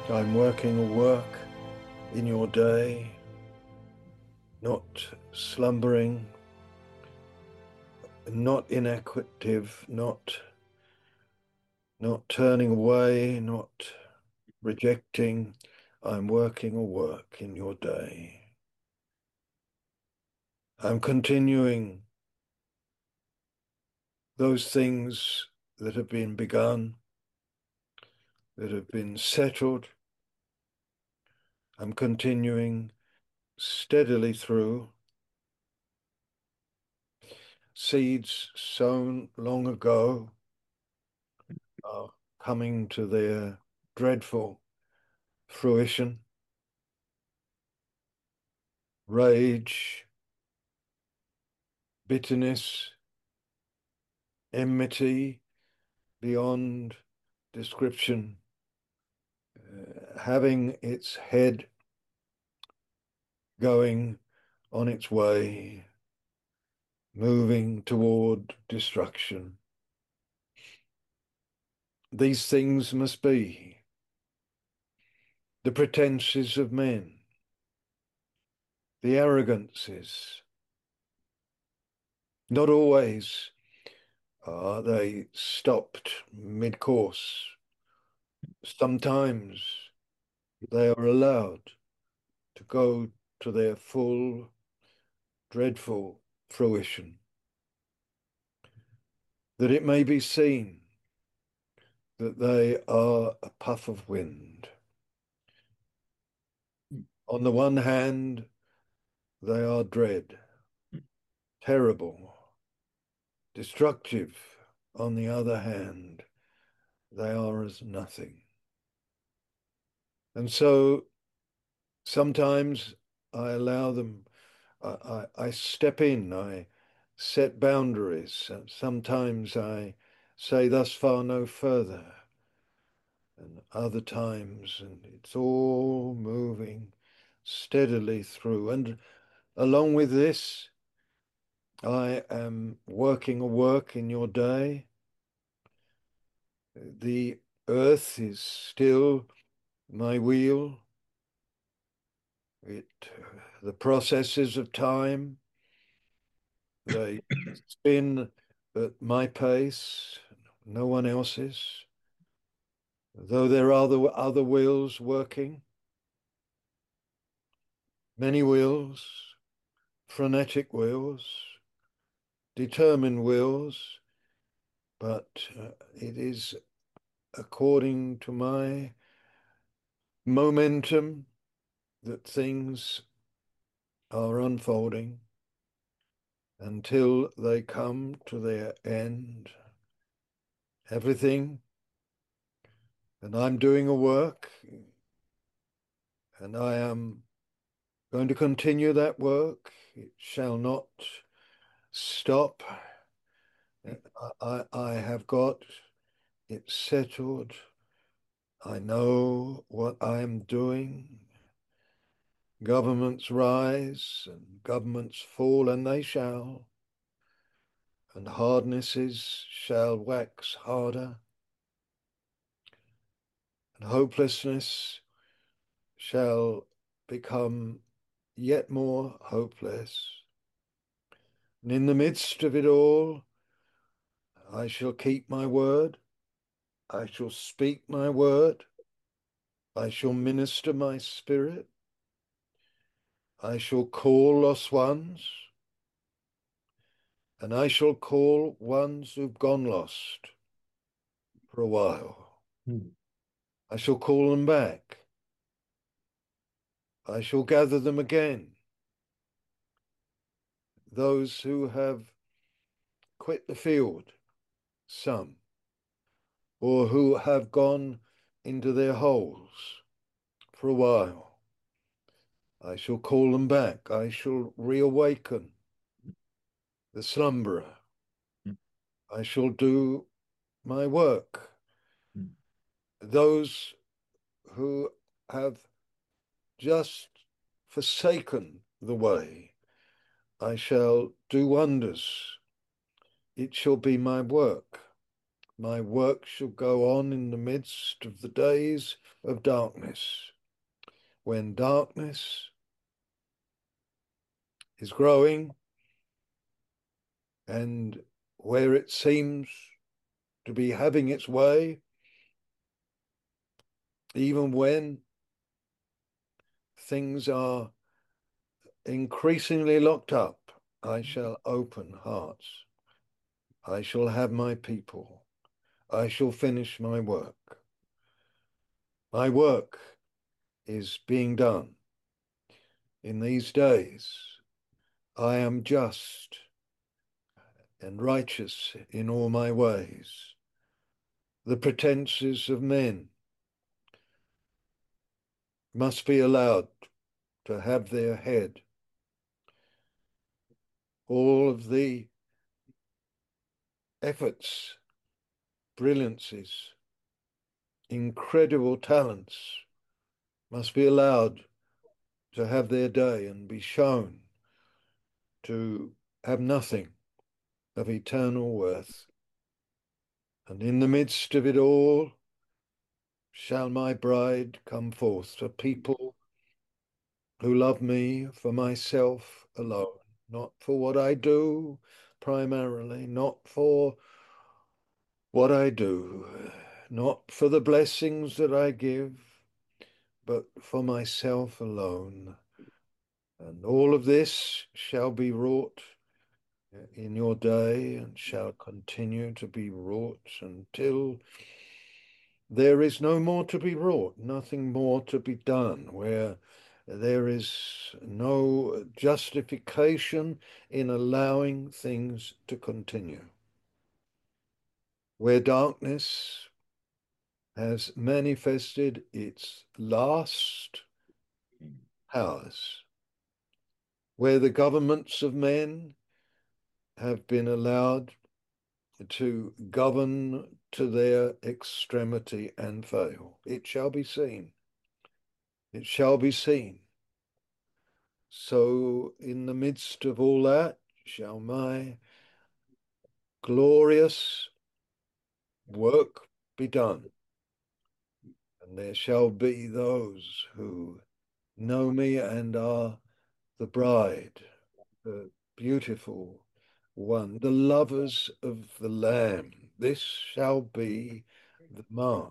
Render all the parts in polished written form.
I'm working a work in your day, not slumbering, not inactive, not turning away, not rejecting. I'm working a work in your day. I'm continuing those things that have been begun, that have been settled. I'm continuing steadily through. Seeds sown long ago are coming to their dreadful fruition. Rage, bitterness, enmity beyond description, having its head going on its way, moving toward destruction. These things must be the pretenses of men, the arrogances. Not always are they stopped mid-course. Sometimes they are allowed to go to their full, dreadful fruition, that it may be seen that they are a puff of wind. On the one hand, they are dread, terrible, destructive. On the other hand, they are as nothing. And so sometimes I allow them, I step in, I set boundaries. And sometimes I say, thus far, no further. And other times, and it's all moving steadily through. And along with this, I am working a work in your day. The earth is still my wheel. The processes of time, they spin at my pace, no one else's. Though there are other wheels working, many wheels, frenetic wheels, determined wheels, but it is according to my momentum that things are unfolding until they come to their end. Everything, and I'm doing a work, and I am going to continue that work. It shall not stop. I have got it settled. I know what I am doing. Governments rise and governments fall, and they shall, and hardnesses shall wax harder, and hopelessness shall become yet more hopeless. And in the midst of it all, I shall keep my word. I shall speak my word. I shall minister my spirit. I shall call lost ones, and I shall call ones who've gone lost for a while. Mm. I shall call them back. I shall gather them again. Those who have quit the field, some, or who have gone into their holes for a while. I shall call them back. I shall reawaken the slumberer. Mm. I shall do my work. Mm. Those who have just forsaken the way, I shall do wonders. It shall be my work. My work shall go on in the midst of the days of darkness. When darkness is growing and where it seems to be having its way, even when things are increasingly locked up, I shall open hearts. I shall have my people. I shall finish my work. My work is being done. In these days, I am just and righteous in all my ways. The pretenses of men must be allowed to have their head. All of the efforts, brilliancies, incredible talents must be allowed to have their day and be shown to have nothing of eternal worth. And in the midst of it all shall my bride come forth, a people who love me for myself alone, not for what I do primarily, not for what I do, not for the blessings that I give, but for myself alone. And all of this shall be wrought in your day and shall continue to be wrought until there is no more to be wrought, nothing more to be done, where there is no justification in allowing things to continue. Where darkness has manifested its last powers, where the governments of men have been allowed to govern to their extremity and fail. It shall be seen. It shall be seen. So in the midst of all that shall my glorious work be done. And there shall be those who know me and are the bride, the beautiful one, the lovers of the Lamb. This shall be the mark.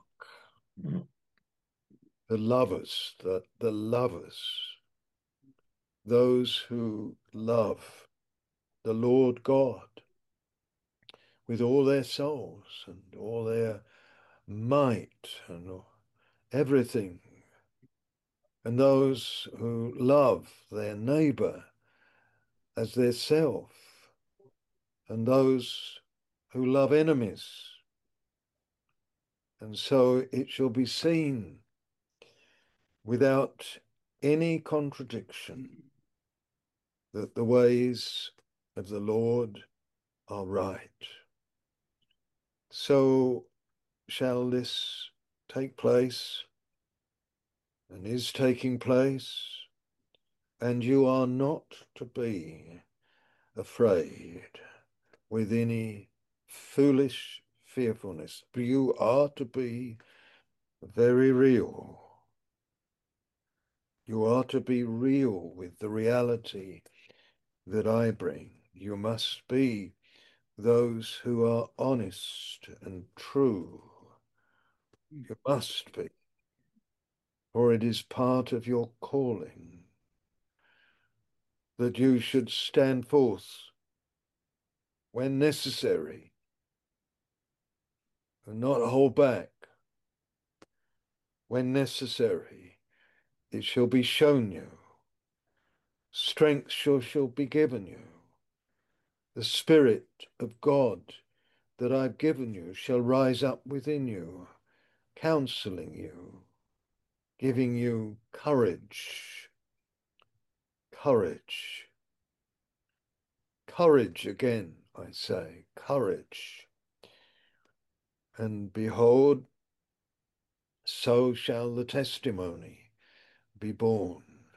The lovers, the lovers, those who love the Lord God with all their souls and all their might and everything, and those who love their neighbor as their self, and those who love enemies. And so it shall be seen without any contradiction that the ways of the Lord are right. So shall this take place and is taking place, and you are not to be afraid with any foolish fearfulness, but you are to be very real. You are to be real with the reality that I bring. You must be those who are honest and true. You must be, for it is part of your calling that you should stand forth when necessary and not hold back. When necessary, it shall be shown you. Strength shall be given you. The Spirit of God that I've given you shall rise up within you, counseling you, giving you courage, courage, courage again, I say, courage. And behold, so shall the testimony be born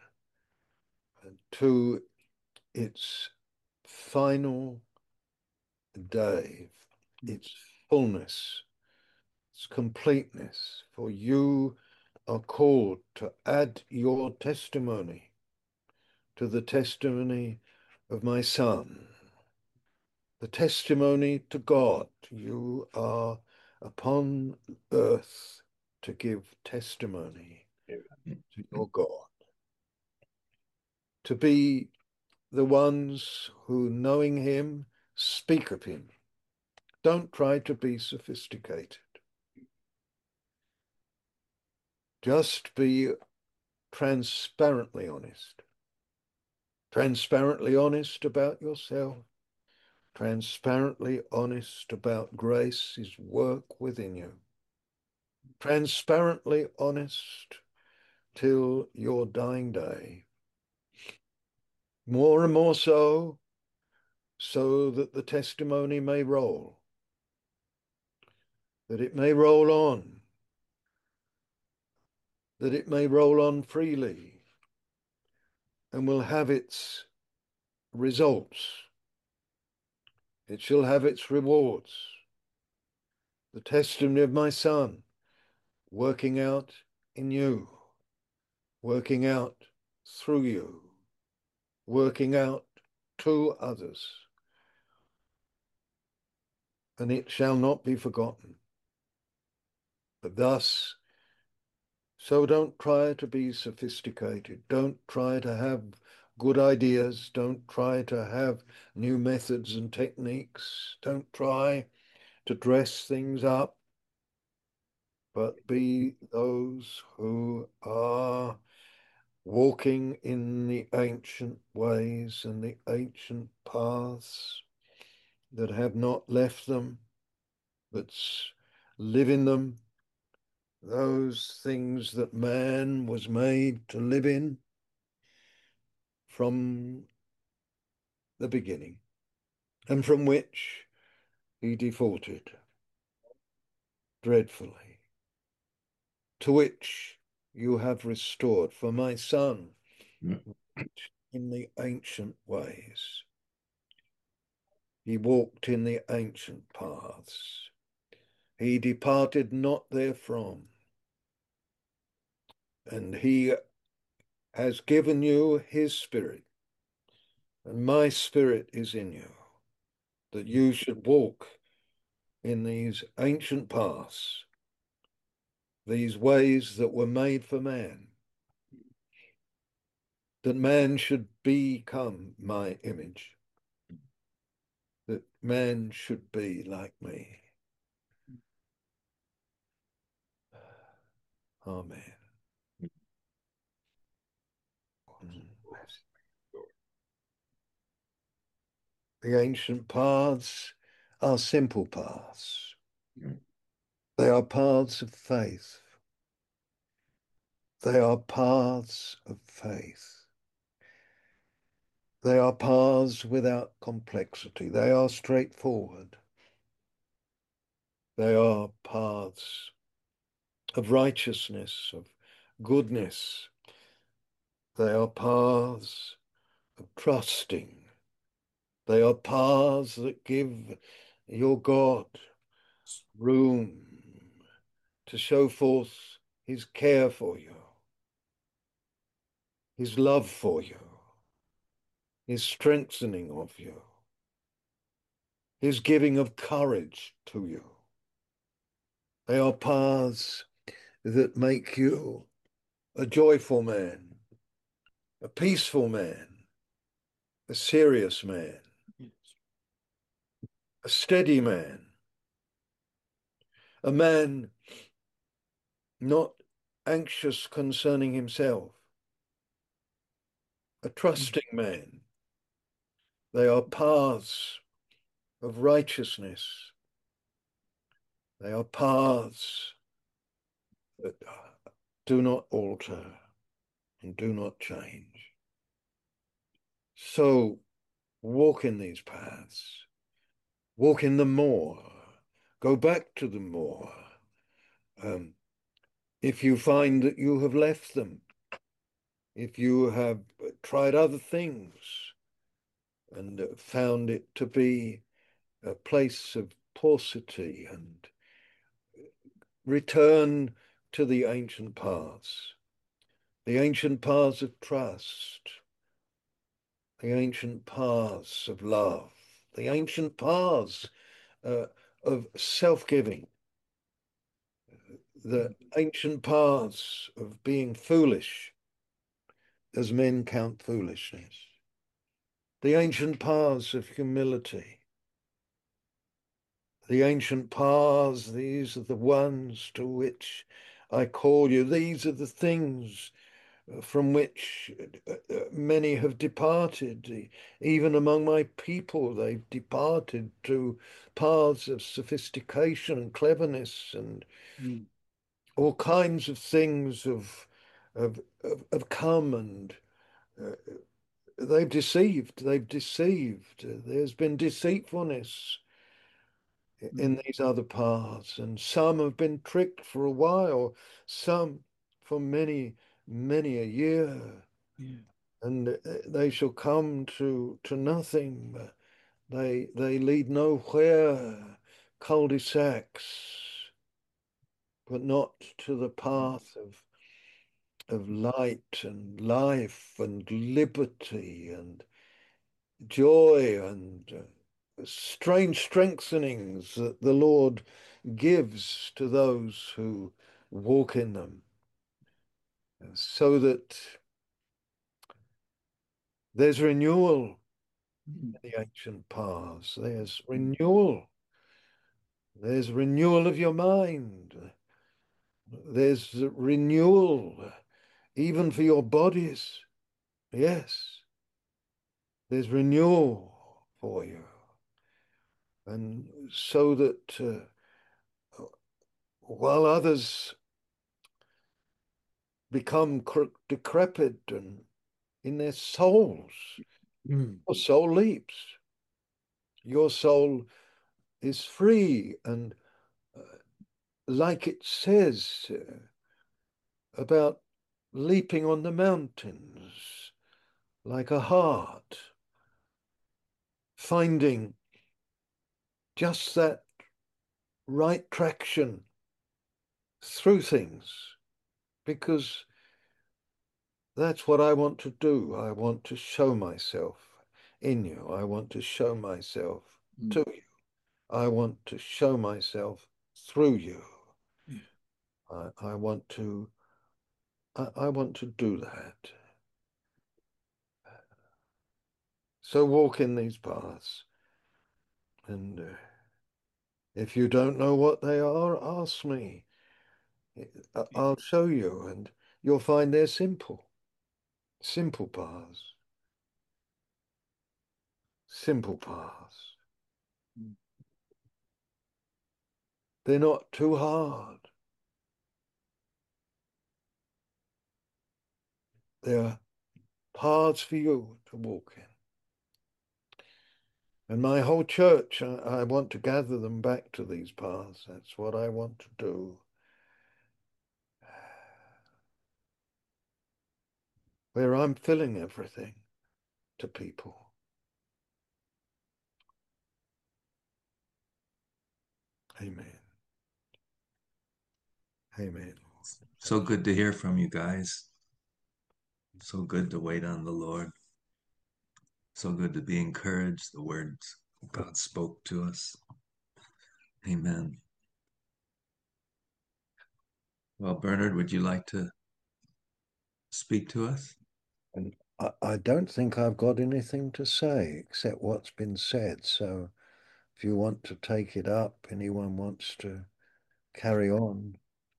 to its final day, its fullness, its completeness. For you are called to add your testimony to the testimony of my Son, the testimony to God. You are upon earth to give testimony to your God, to be the ones who, knowing him, speak of him. Don't try to be sophisticated. Just be transparently honest. Transparently honest about yourself. Transparently honest about grace, his work within you. Transparently honest till your dying day. More and more so, so that the testimony may roll, that it may roll on, that it may roll on freely, and will have its results. It shall have its rewards. The testimony of my Son working out in you, working out through you, working out to others, and it shall not be forgotten. But thus, so don't try to be sophisticated. Don't try to have good ideas. Don't try to have new methods and techniques. Don't try to dress things up, but be those who are walking in the ancient ways and the ancient paths, that have not left them, but live in them, those things that man was made to live in from the beginning, and from which he defaulted dreadfully, to which you have restored. For my Son, in the ancient ways, he walked in the ancient paths. He departed not therefrom. And he has given you his Spirit, and my Spirit is in you, that you should walk in these ancient paths, these ways that were made for man, that man should become my image, that man should be like me. Amen. The ancient paths are simple paths. They are paths of faith. They are paths of faith. They are paths without complexity. They are straightforward. They are paths of righteousness, of goodness. They are paths of trusting. They are paths that give your God room to show forth his care for you, his love for you, his strengthening of you, his giving of courage to you. They are paths that make you a joyful man, a peaceful man, a serious man, a steady man, a man not anxious concerning himself, a trusting man. They are paths of righteousness. They are paths that do not alter and do not change. So walk in these paths, walk in them more, go back to them more. If you find that you have left them, if you have tried other things and found it to be a place of paucity, and return to the ancient paths of trust, the ancient paths of love, the ancient paths uh, of self-giving, the ancient paths of being foolish as men count foolishness, the ancient paths of humility, the ancient paths, these are the ones to which I call you. These are the things from which many have departed. Even among my people, they've departed to paths of sophistication and cleverness and all kinds of things have come and uh, they've deceived. There's been deceitfulness in these other paths, and some have been tricked for a while, some for many, many a year. Yeah. And they shall come to nothing. They lead nowhere, cul-de-sacs, but not to the path of light and life and liberty and joy and strange strengthenings that the Lord gives to those who walk in them, so that there's renewal in the ancient paths. There's renewal. There's renewal of your mind. There's renewal even for your bodies. Yes, there's renewal for you. And so that while others become decrepit and in their souls, your soul leaps. Your soul is free. And uh, like it says about leaping on the mountains, like a hart, finding just that right traction through things, because that's what I want to do. I want to show myself in you. I want to show myself to you. I want to show myself through you. Yeah. I want to I want to do that. So walk in these paths, and if you don't know what they are, ask me. I'll show you, and you'll find they're simple, simple paths, simple paths. They're not too hard. They're paths for you to walk in. And my whole church, I want to gather them back to these paths. That's what I want to do. Where I'm filling everything to people. Amen. Amen. So good to hear from you guys. So good to wait on the Lord. So good to be encouraged. The words God spoke to us. Amen. Well, Bernard, would you like to speak to us? And I don't think I've got anything to say except what's been said. So if you want to take it up, anyone wants to carry on,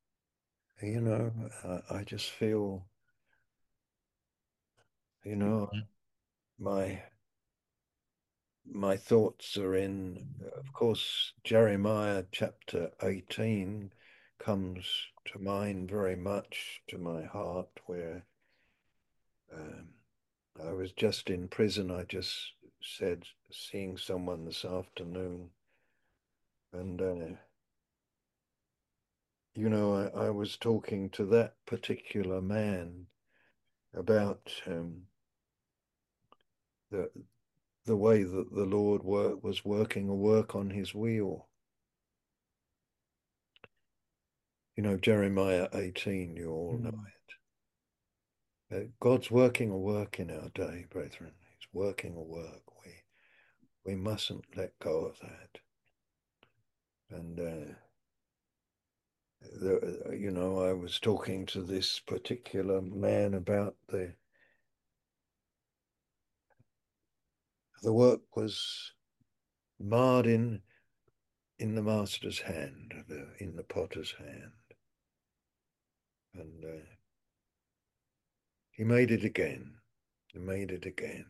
I just feel, you know, my my thoughts are in, of course, Jeremiah chapter 18 comes to mind very much to my heart, where um, I was just in prison. I just said, seeing someone this afternoon, and I was talking to that particular man about the the way that the Lord was working a work on his wheel. Jeremiah 18, you all know Mm. it. God's working a work in our day, brethren. He's working a work. We mustn't let go of that. And I was talking to this particular man about the work was marred in the master's hand, in the potter's hand, and he made it again. He made it again,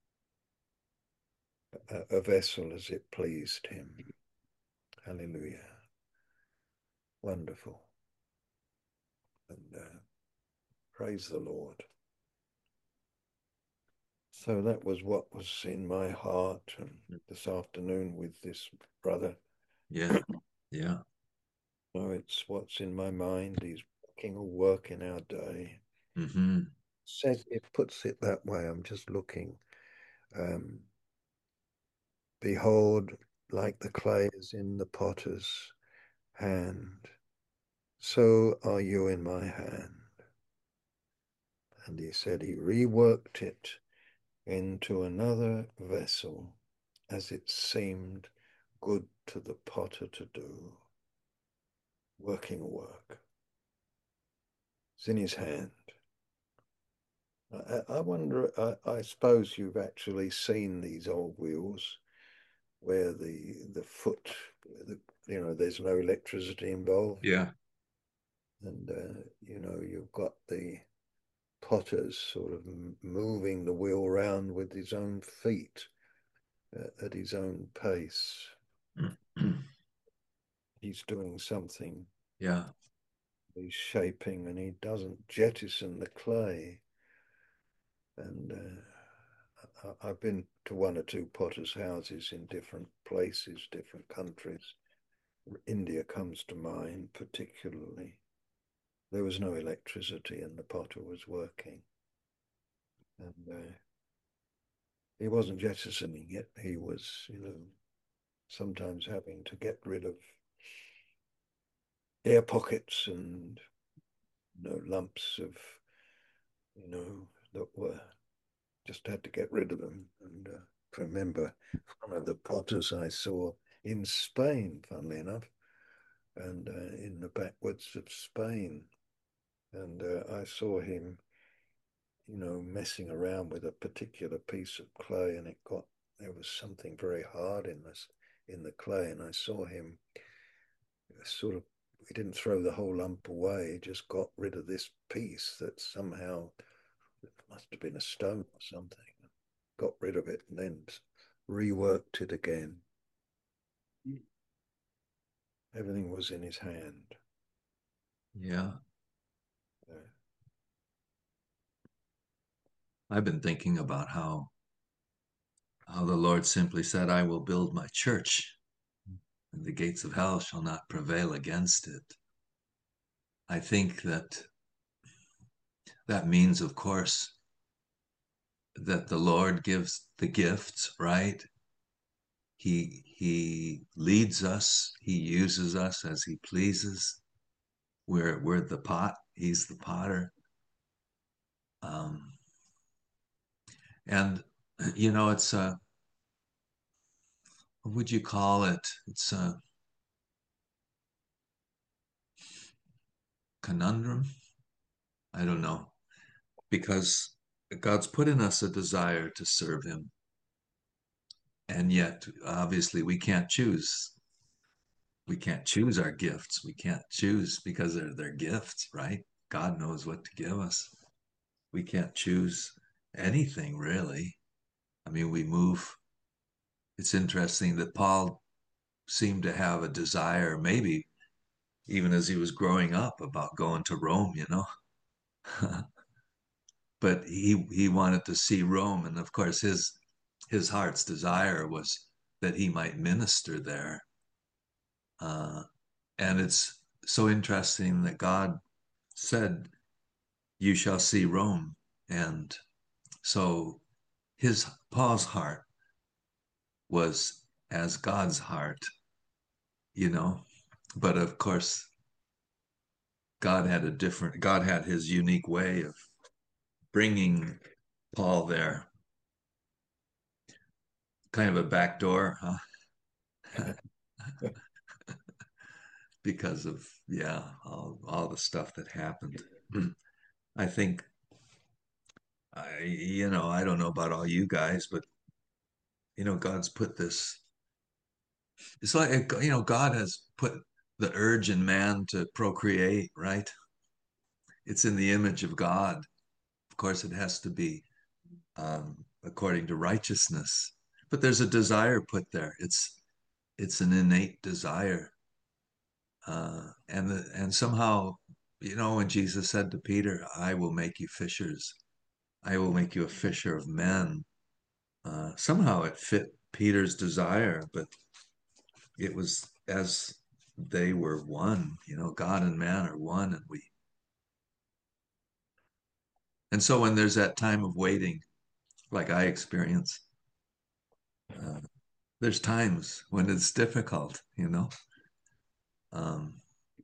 a vessel as it pleased him. Hallelujah! Wonderful, and praise the Lord. So that was what was in my heart, and this afternoon with this brother. Yeah. Yeah. No, it's what's in my mind. He's working a work in our day. Hmm. Says it puts it that way. I'm just looking. Um, Behold, like the clay is in the potter's hand, so are you in my hand. And he said he reworked it into another vessel as it seemed good to the potter to do. Working work. It's in his hand. I wonder, I suppose you've actually seen these old wheels where the foot, the, there's no electricity involved. Yeah. And, you've got the potters sort of moving the wheel around with his own feet at his own pace. He's doing something, Yeah. he's shaping, and he doesn't jettison the clay. And I've been to one or two potters' houses in different places, different countries. India comes to mind particularly. There was no electricity, and the potter was working. And he wasn't jettisoning it. He was, sometimes having to get rid of air pockets and, lumps of, that were just had to get rid of them. And I remember one of the potters I saw in Spain, funnily enough, and in the backwoods of Spain. And I saw him, messing around with a particular piece of clay, and there was something very hard in the clay, and I saw him sort of, he didn't throw the whole lump away, he just got rid of this piece that somehow, it must have been a stone or something, got rid of it and then reworked it again. Everything was in his hand. Yeah. Uh, I've been thinking about how the Lord simply said, I will build my church, and the gates of hell shall not prevail against it. I think that means, of course, that the Lord gives the gifts, right? He leads us, he uses us as he pleases. We're the pot, he's the potter. Um, and it's a, what would you call it? It's a conundrum. I don't know, because God's put in us a desire to serve him. And yet, obviously, we can't choose. We can't choose our gifts. We can't choose because they're gifts, right? God knows what to give us. We can't choose anything really. I mean, we move. It's interesting that Paul seemed to have a desire, maybe even as he was growing up, about going to Rome. But he wanted to see Rome, and of course his heart's desire was that he might minister there. Uh, and it's so interesting that God said, "You shall see Rome," and so his Paul's heart was as God's heart, you know. But of course, God had his unique way of bringing Paul there. Kind of a back door, huh? Because of, yeah, all the stuff that happened. I think I don't know about all you guys, but God's put this. It's like God has put the urge in man to procreate, right? It's in the image of God. Of course, it has to be according to righteousness, but there's a desire put there. It's an innate desire, and somehow, when Jesus said to Peter, "I will make you fishers. I will make you a fisher of men." Somehow it fit Peter's desire, but it was as they were one. God and man are one, and so when there's that time of waiting, like I experience, uh, there's times when it's difficult. Um,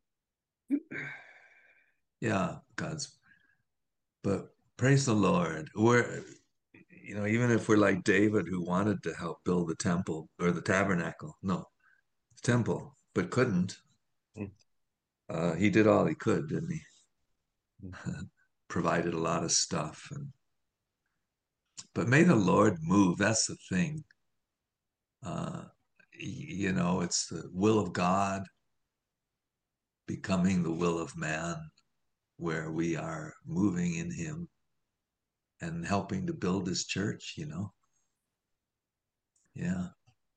yeah, but praise the Lord. Even if we're like David, who wanted to help build the temple or the tabernacle, no, temple, but couldn't. He did all he could, didn't he? Provided a lot of stuff, but may the Lord move. That's the thing. Uh, it's the will of God becoming the will of man, where we are moving in Him and helping to build His church. Yeah,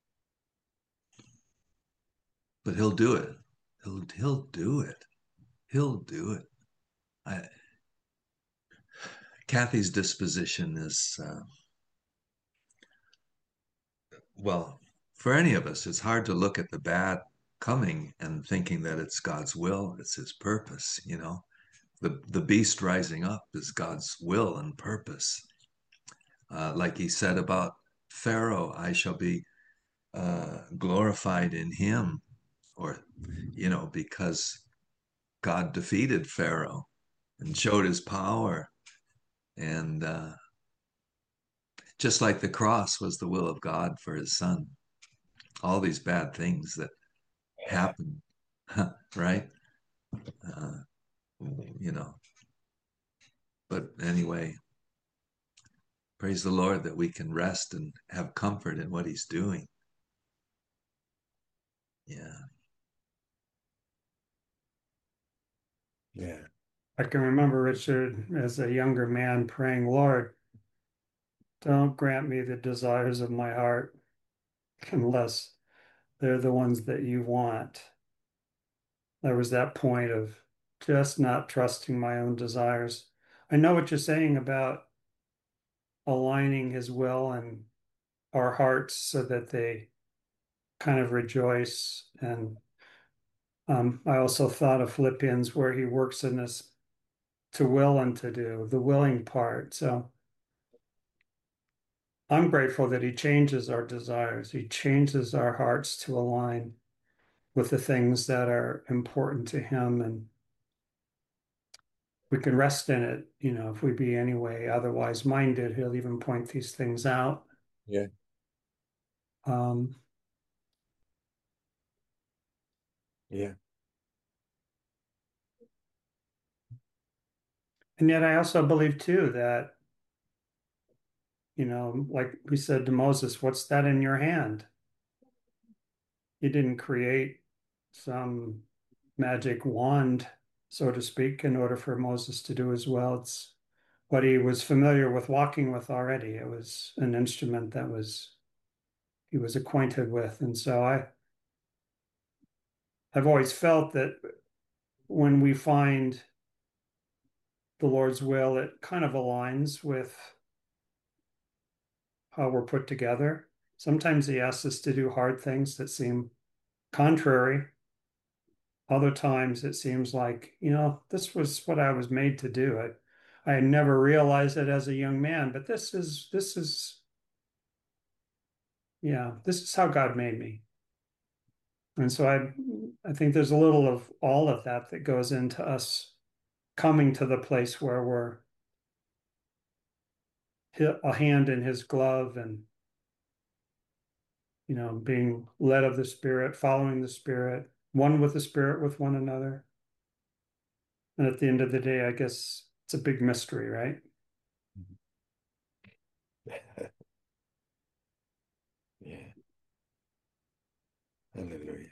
but He'll do it. He'll do it. He'll do it. I, Kathy's disposition is well, for any of us, it's hard to look at the bad coming and thinking that it's God's will, it's His purpose. The beast rising up is God's will and purpose. Like He said about Pharaoh, I shall be glorified in him, or because God defeated Pharaoh and showed His power, and just like the cross was the will of God for His Son. All these bad things that happen, right? Uh, you know, but anyway, praise the Lord that we can rest and have comfort in what He's doing. Yeah. Yeah. I can remember Richard as a younger man praying, Lord, don't grant me the desires of my heart unless they're the ones that you want. There was that point of just not trusting my own desires. I know what you're saying about aligning His will and our hearts so that they kind of rejoice. And I also thought of Philippians where He works in us to will and to do, the willing part. So I'm grateful that He changes our desires. He changes our hearts to align with the things that are important to Him. And we can rest in it, if we be anyway otherwise minded. He'll even point these things out. Yeah. Um, Yeah. and yet I also believe too that, like we said to Moses, what's that in your hand? He didn't create some magic wand, so to speak, in order for Moses to do as well. It's what he was familiar with walking with already. It was an instrument that he was acquainted with. And so I've always felt that when we find the Lord's will, it kind of aligns with how we're put together. Sometimes He asks us to do hard things that seem contrary. Other times it seems like, this was what I was made to do. I had never realized it as a young man, but this is how God made me. And so I think there's a little of all of that that goes into us coming to the place where we're a hand in his glove and, being led of the Spirit, following the Spirit, one with the Spirit, with one another. And at the end of the day, I guess it's a big mystery, right? Yeah. Hallelujah.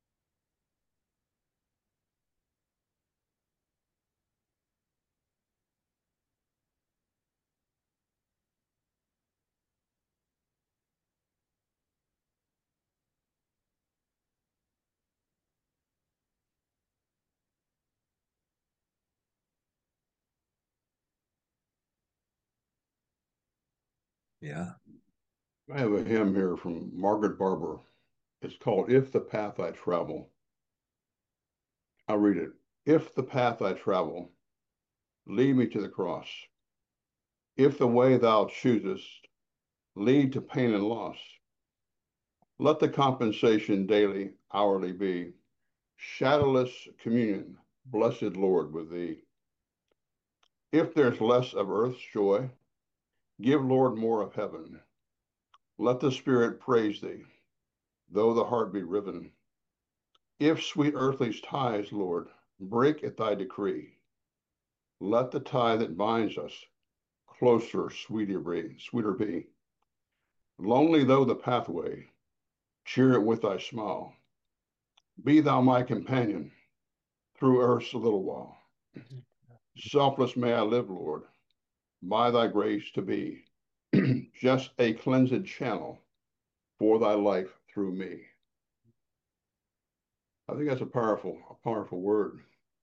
Yeah. I have a hymn here from Margaret Barber. It's called If the Path I Travel. I'll read it. If the path I travel lead me to the cross, if the way thou choosest lead to pain and loss, let the compensation daily, hourly be shadowless communion, blessed Lord, with thee. If there's less of earth's joy, give, Lord, more of heaven. Let the spirit praise thee, though the heart be riven. If sweet earthly ties, Lord, break at thy decree, let the tie that binds us closer, sweeter be. Lonely though the pathway, cheer it with thy smile. Be thou my companion through earth's little while. Selfless may I live, Lord, by thy grace to be just a cleansed channel for thy life through me. I think that's a powerful word.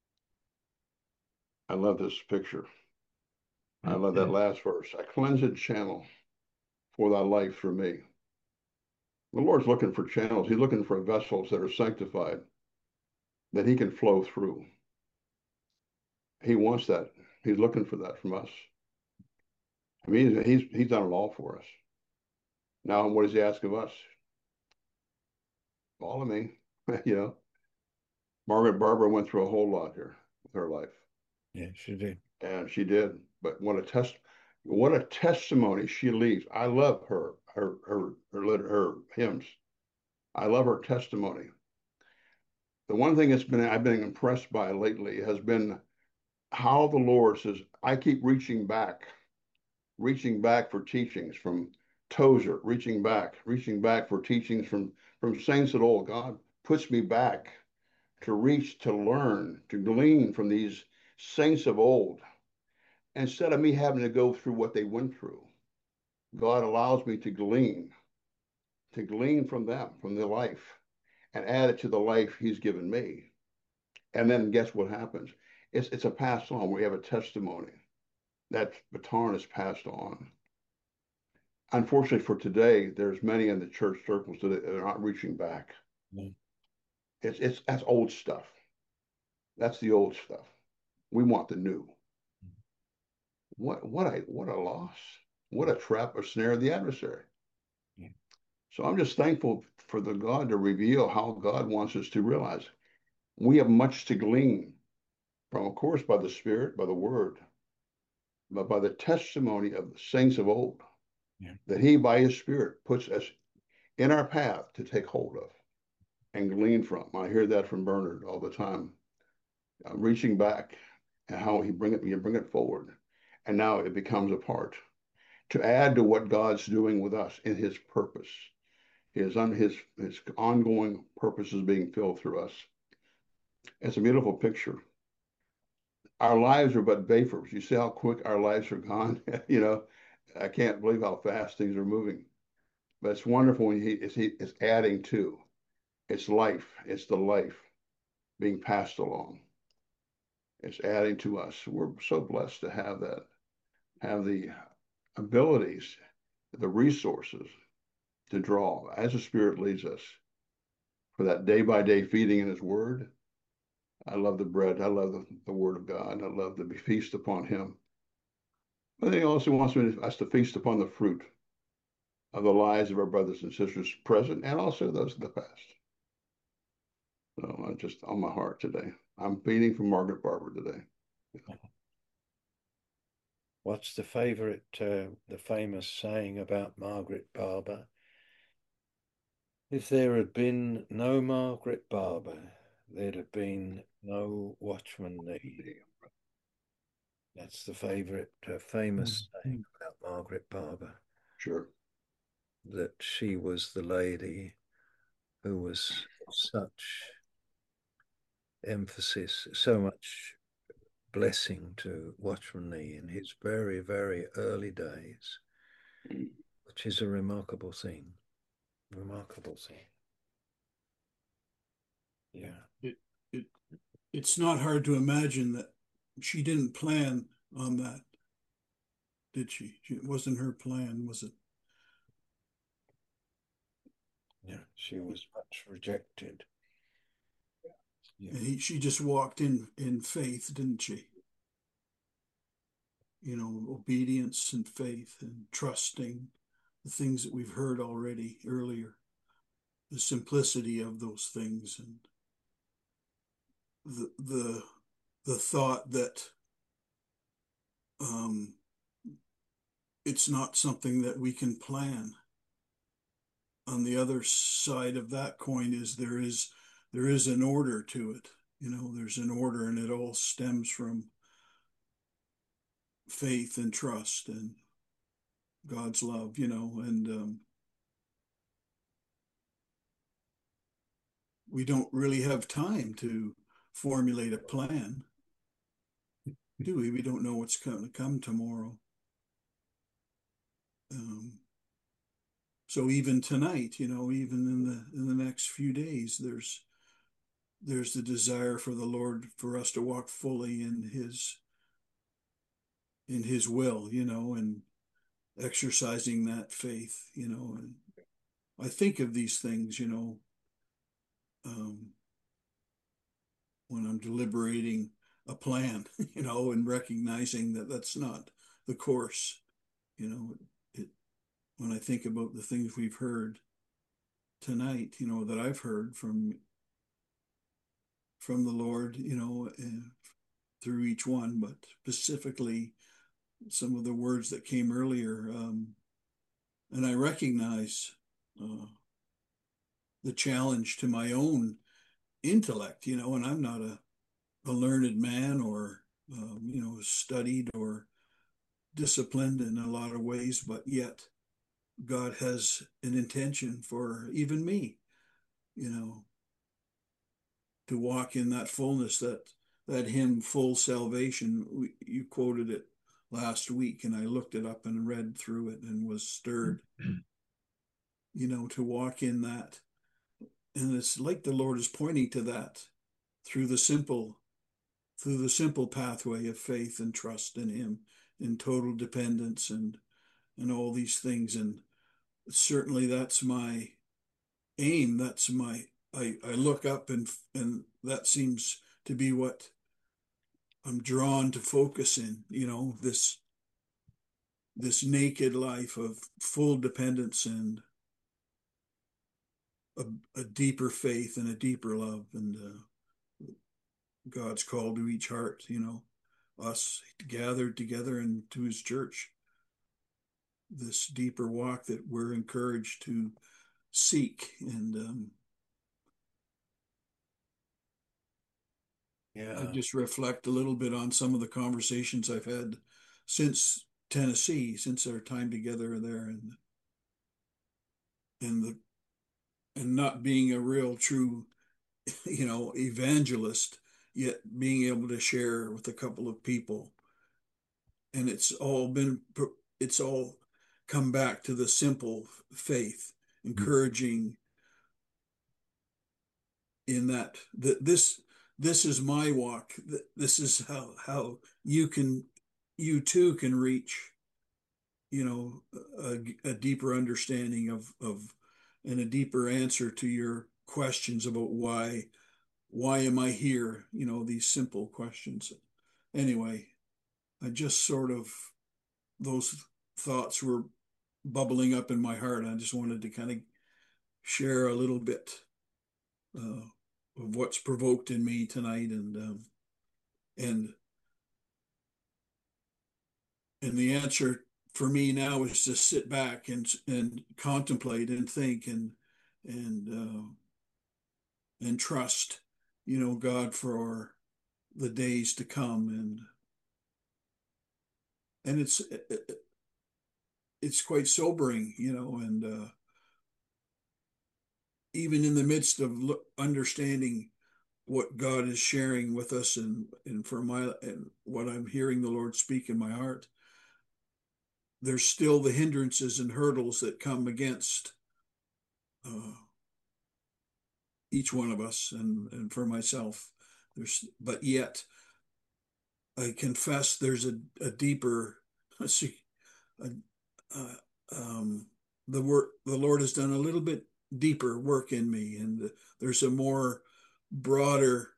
I love this picture. I love that last verse. A cleansed channel for thy life through me. The Lord's looking for channels. He's looking for vessels that are sanctified, that he can flow through. He wants that. He's looking for that from us. I mean, he's done it all for us. Now, what does he ask of us? Follow me. Margaret Barber went through a whole lot here with her life. Yeah, she did. And she did. But what a testimony she leaves. I love her hymns. I love her testimony. The one thing I've been impressed by lately has been how the Lord says, I keep reaching back for teachings from Tozer, reaching back for teachings from saints of old. God puts me back to reach, to learn, to glean from these saints of old. Instead of me having to go through what they went through, God allows me to glean from them, from their life, and add it to the life he's given me. And then guess what happens? It's a pass on. We have a testimony. That baton is passed on. Unfortunately for today, there's many in the church circles that are not reaching back. Mm. That's old stuff. That's the old stuff. We want the new. What a loss. What a trap or snare of the adversary. Yeah. So I'm just thankful for the God to reveal how God wants us to realize we have much to glean from, of course, by the Spirit, by the Word, but by the testimony of the saints of old, that he, by his Spirit, puts us in our path to take hold of and glean from. I hear that from Bernard all the time, reaching back and how you bring it forward. And now it becomes a part to add to what God's doing with us in his purpose. His ongoing purpose is being filled through us. It's a beautiful picture. Our lives are but vapors. You see how quick our lives are gone? I can't believe how fast things are moving. But it's wonderful when he is adding to. It's life. It's the life being passed along. It's adding to us. We're so blessed to have that, have the abilities, the resources to draw as the Spirit leads us for that day-by-day feeding in his word. I love the bread. I love the word of God. I love to feast upon him. But he also wants us to feast upon the fruit of the lives of our brothers and sisters present and also those of the past. So just on my heart today. I'm feeding from Margaret Barber today. What's the famous saying about Margaret Barber? If there had been no Margaret Barber, there'd have been no Watchman Nee. That's the famous saying about Margaret Barber, Sure. that she was the lady who was such emphasis, so much blessing to Watchman Nee in his very, very early days, which is a remarkable thing. Remarkable thing. Yeah. It it's not hard to imagine that she didn't plan on that, did she? It wasn't her plan, was it? Yeah. She was much rejected. Yeah. And she just walked in faith, didn't she? You know, obedience and faith and trusting the things that we've heard already earlier, the simplicity of those things, and the thought that um, it's not something that we can plan. On the other side of that coin is there is an order to it. You know, there's an order, and it all stems from faith and trust and God's love. You know, and we don't really have time to formulate a plan, do we? We don't know what's going to come tomorrow. Um, so even tonight, you know, even in the next few days, there's the desire for the Lord for us to walk fully in His will, you know, and exercising that faith, you know. And I think of these things, you know, um, when I'm deliberating a plan, you know, and recognizing that that's not the course, you know. It when I think about the things we've heard tonight, you know, that I've heard from the Lord, you know, through each one, but specifically some of the words that came earlier, and I recognize the challenge to my own intellect, you know, and I'm not a learned man or you know, studied or disciplined in a lot of ways, but yet God has an intention for even me, you know, to walk in that fullness, that hymn, full salvation. You quoted it last week, and I looked it up and read through it and was stirred, you know, to walk in that. And it's like the Lord is pointing to that through the simple pathway of faith and trust in Him, in total dependence and all these things. And certainly that's my aim. That's my I look up and that seems to be what I'm drawn to focus in, you know, this naked life of full dependence and a deeper faith and a deeper love, and God's call to each heart, you know, us gathered together into His church, this deeper walk that we're encouraged to seek. And I Yeah. just reflect a little bit on some of the conversations I've had since Tennessee, since our time together there, and the and not being a real true, you know, evangelist, yet being able to share with a couple of people. And it's all come back to the simple faith, encouraging in that this is my walk. This is how you too can reach, you know, a deeper understanding of and a deeper answer to your questions about why am I here? You know, these simple questions. Anyway, I just sort of, those thoughts were bubbling up in my heart. I just wanted to kind of share a little bit uh, of what's provoked in me tonight, and And the answer for me now is to sit back and contemplate and think and and trust, God for the days to come. And it's quite sobering, and even in the midst of understanding what God is sharing with us and for my and what I'm hearing the Lord speak in my heart, there's still the hindrances and hurdles that come against uh, each one of us and for myself. But yet I confess there's a deeper, let's see, a, uh, um, the Lord has done a little bit deeper work in me, and there's a more broader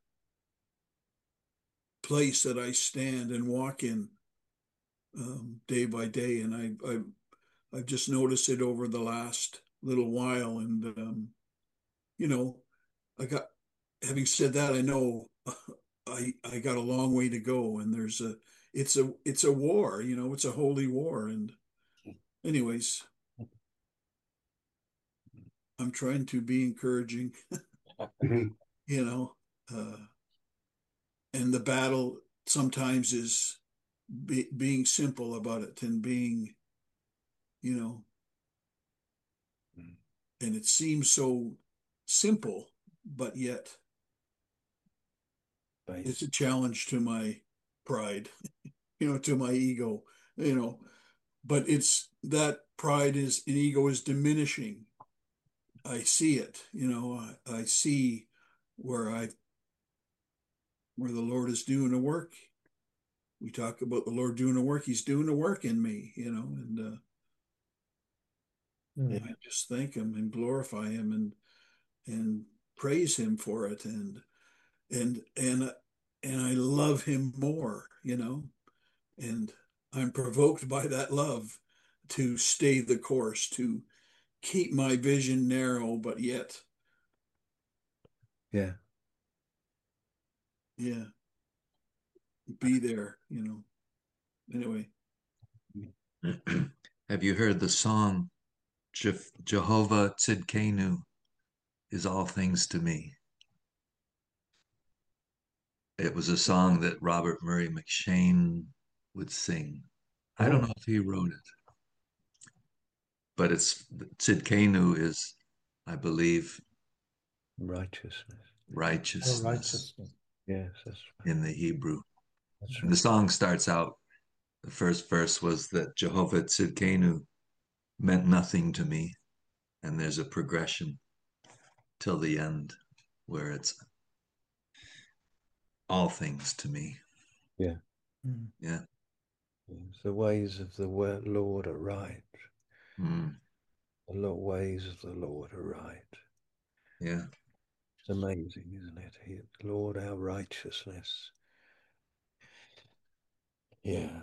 place that I stand and walk in day by day, and I've just noticed it over the last little while, and you know, I got. Having said that, I know I got a long way to go, and it's a war, it's a holy war, and anyways, I'm trying to be encouraging, you know, uh, and the battle sometimes is being simple about it and being, you know, and it seems so simple, but yet it's a challenge to my pride, to my ego, you know, but it's that pride is and ego is diminishing. I see it, I see where I where the Lord is doing a work. We talk about the Lord doing a work. He's doing a work in me, and I just thank him and glorify him and praise him for it and and and I love him more, and I'm provoked by that love to stay the course, to keep my vision narrow, but yet, Yeah. yeah, be there, Anyway. Have you heard the song Jehovah Tzidkenu is all things to me? It was a song that Robert Murray McShane would sing. I don't know if he wrote it, but it's Tzidkenu is, I believe, Righteousness. righteousness Yes, that's in the Hebrew. that's And the right. song starts out, the first verse was that Jehovah Tzidkenu meant nothing to me. And there's a progression till the end where it's all things to me. Yeah. Yeah. Yes, the ways of the Lord are right. Mm. The ways of the Lord are right. Yeah. It's amazing, isn't it? Lord, our righteousness. Yeah.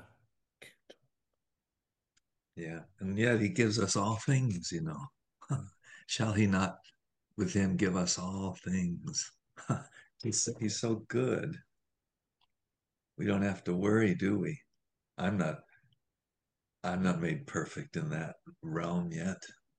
Yeah. And yet he gives us all things. Shall he not with him give us all things? He's so good. We don't have to worry, do we? I'm not I'm not made perfect in that realm yet,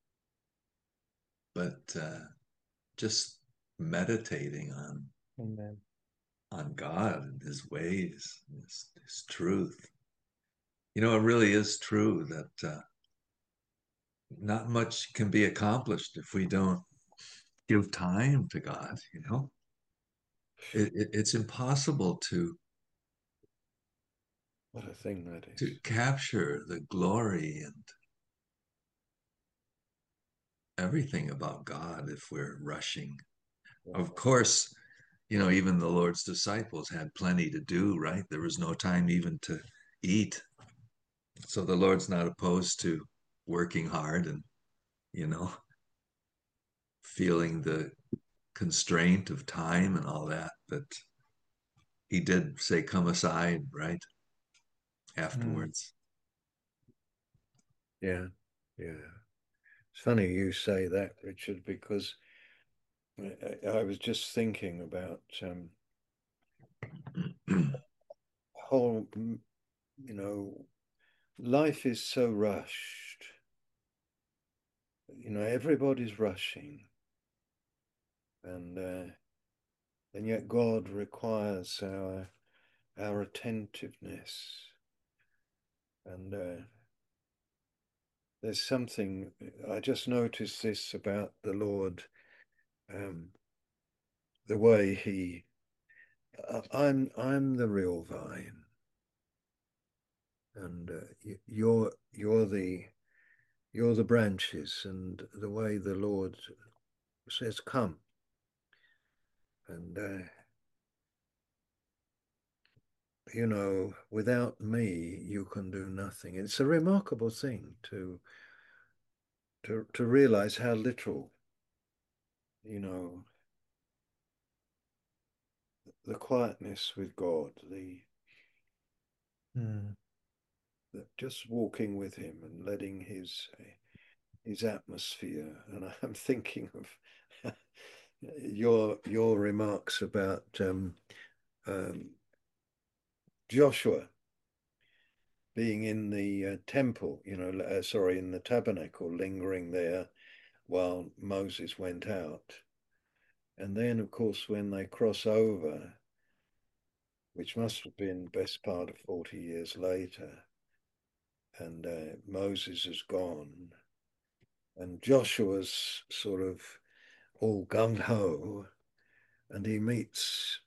but just meditating Amen. on God and his ways, his truth. It really is true that not much can be accomplished if we don't give time to God. It's impossible What a thing that to is. capture the glory and everything about God if we're rushing. Yeah. Of course, even the Lord's disciples had plenty to do, right? There was no time even to eat. So the Lord's not opposed to working hard and, you know, feeling the constraint of time and all that. But he did say, come aside, right? Afterwards. Yeah. Yeah. It's funny you say that, Richard, because I was just thinking about whole, you know, life is so rushed. You know, everybody's rushing, and yet God requires our attentiveness. And there's something I just noticed this about the Lord, the way he. I'm the real vine, and you're the branches, and the way the Lord says, "Come," and you know, without me, you can do nothing. It's a remarkable thing to realize how little, you know, the quietness with God, the just walking with Him and letting his atmosphere. And I'm thinking of your remarks about Joshua being in the temple, you know, sorry, in the tabernacle, lingering there while Moses went out. And then, of course, when they cross over, which must have been best part of 40 years later, and Moses is gone, and Joshua's sort of all gung ho, and he meets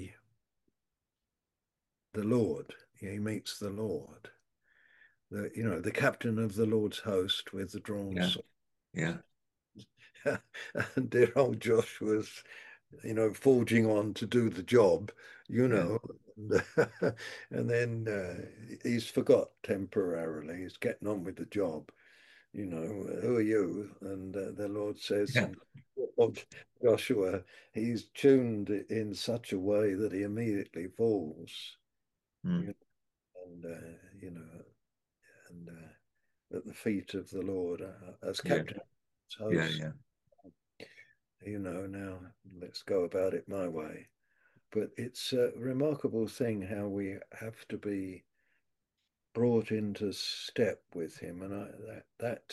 the Lord. He meets the Lord, the captain of the Lord's host with the drawn sword. Yeah. And dear old Joshua's, forging on to do the job, and then he's forgot temporarily. He's getting on with the job. Who are you? And the Lord says, Yeah. Of Joshua, he's tuned in such a way that he immediately falls. Mm. And and at the feet of the Lord as Yeah. captain Yeah. host. Yeah. Now let's go about it my way. But it's a remarkable thing how we have to be brought into step with him, and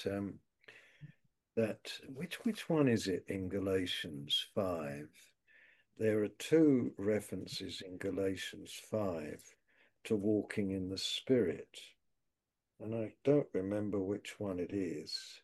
that which one is it in Galatians 5? There are two references in Galatians 5 to walking in the Spirit, and I don't remember which one it is.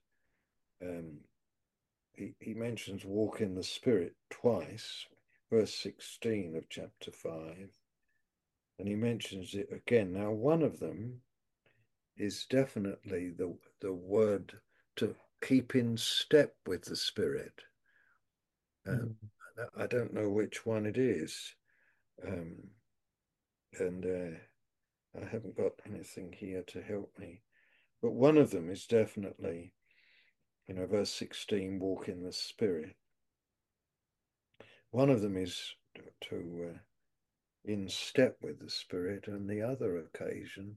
He mentions walk in the Spirit twice, verse 16 of chapter 5, and he mentions it again. Now, one of them is definitely the word to keep in step with the Spirit. I don't know which one it is. And I haven't got anything here to help me. But one of them is definitely, verse 16, walk in the Spirit. One of them is to in step with the Spirit, and the other occasion,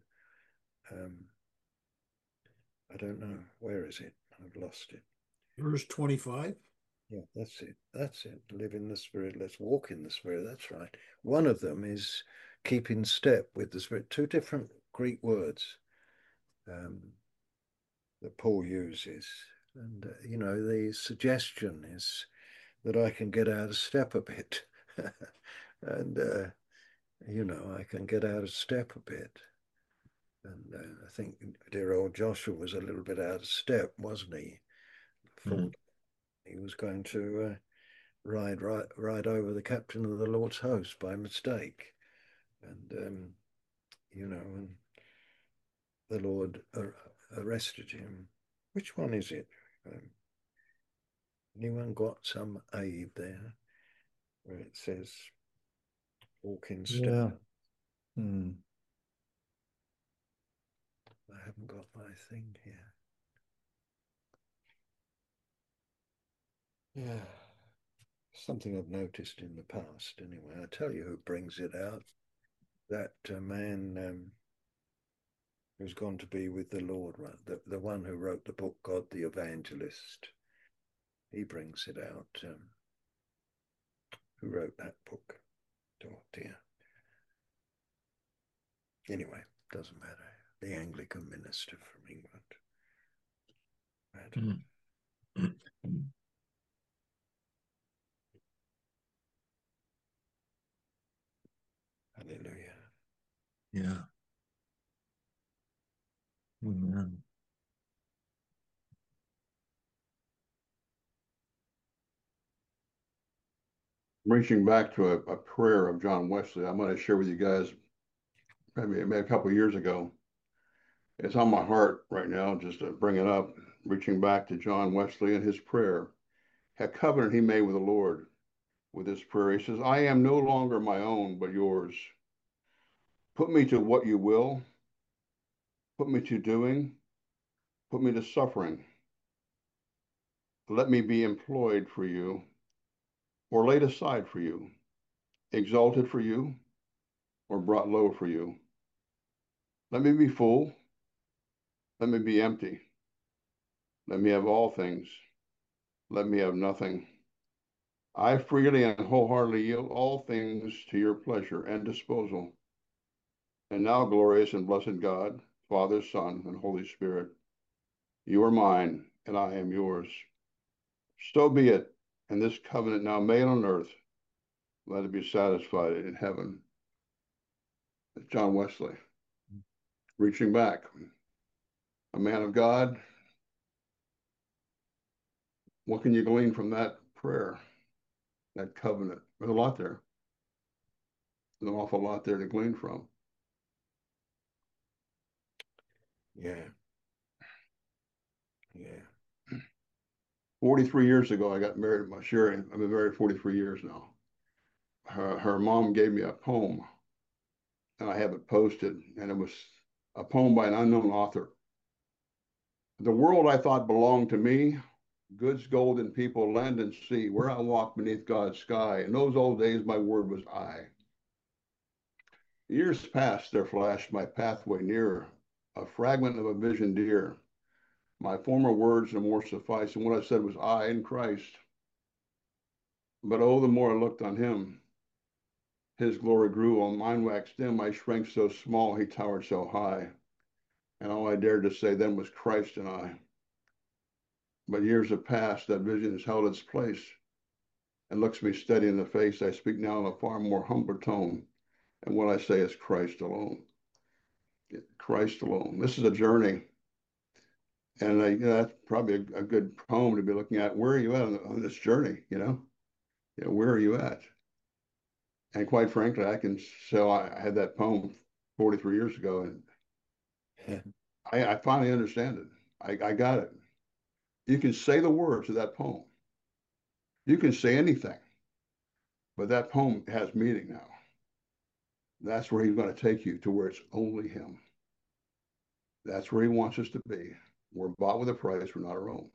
I don't know. Where is it? I've lost it. Verse 25. Yeah, that's it. That's it. Live in the Spirit. Let's walk in the Spirit. That's right. One of them is keep in step with the Spirit. Two different Greek words that Paul uses. And, the suggestion is that I can get out of step a bit. And, I can get out of step a bit. And I think dear old Joshua was a little bit out of step, wasn't he? Mm. He was going to ride over the captain of the Lord's host by mistake, and and the Lord arrested him. Which one is it? Anyone got some aid there where it says walk in step? Yeah. Hmm. I haven't got my thing here. Yeah. Something I've noticed in the past, anyway. I tell you who brings it out. That man who's gone to be with the Lord, right? The one who wrote the book, God the Evangelist. He brings it out. Who wrote that book? Oh dear. Anyway, doesn't matter. the Anglican minister from England. Hallelujah. Yeah. Amen. Reaching back to a prayer of John Wesley, I'm going to share with you guys maybe a couple of years ago. It's on my heart right now just to bring it up. Reaching back to John Wesley and his prayer, a covenant he made with the Lord. With his prayer, he says, I am no longer my own, but yours. Put me to what you will. Put me to doing. Put me to suffering. Let me be employed for you, or laid aside for you, exalted for you, or brought low for you. Let me be full. Let me be empty. Let me have all things. Let me have nothing. I freely and wholeheartedly yield all things to your pleasure and disposal. And now, glorious and blessed God, Father, Son, and Holy Spirit, you are mine, and I am yours. So be it, and this covenant now made on earth, let it be satisfied in heaven. It's John Wesley, reaching back. A man of God. What can you glean from that prayer, that covenant? There's a lot there. There's an awful lot there to glean from. Yeah. Yeah. 43 years ago, I got married to my Sherry. I've been married 43 years now. Her mom gave me a poem, and I have it posted, and it was a poem by an unknown author. The world I thought belonged to me, goods, gold, and people, land and sea, where I walked beneath God's sky. In those old days, my word was I. Years past, there flashed my pathway near, a fragment of a vision dear. My former words no more suffice, and what I said was I in Christ. But oh, the more I looked on him, his glory grew, while mine waxed dim. I shrank so small, he towered so high, and all I dared to say then was Christ and I. But years have passed, that vision has held its place and looks me steady in the face. I speak now in a far more humbler tone, and what I say is Christ alone. Christ alone. This is a journey, and that's probably a good poem to be looking at. Where are you at on this journey? Where are you at? And quite frankly, I can say I had that poem 43 years ago, and Yeah. I finally understand it. I got it. You can say the words of that poem. You can say anything, but that poem has meaning now. That's where he's going to take you, to where it's only him. That's where he wants us to be. We're bought with a price. We're not our own.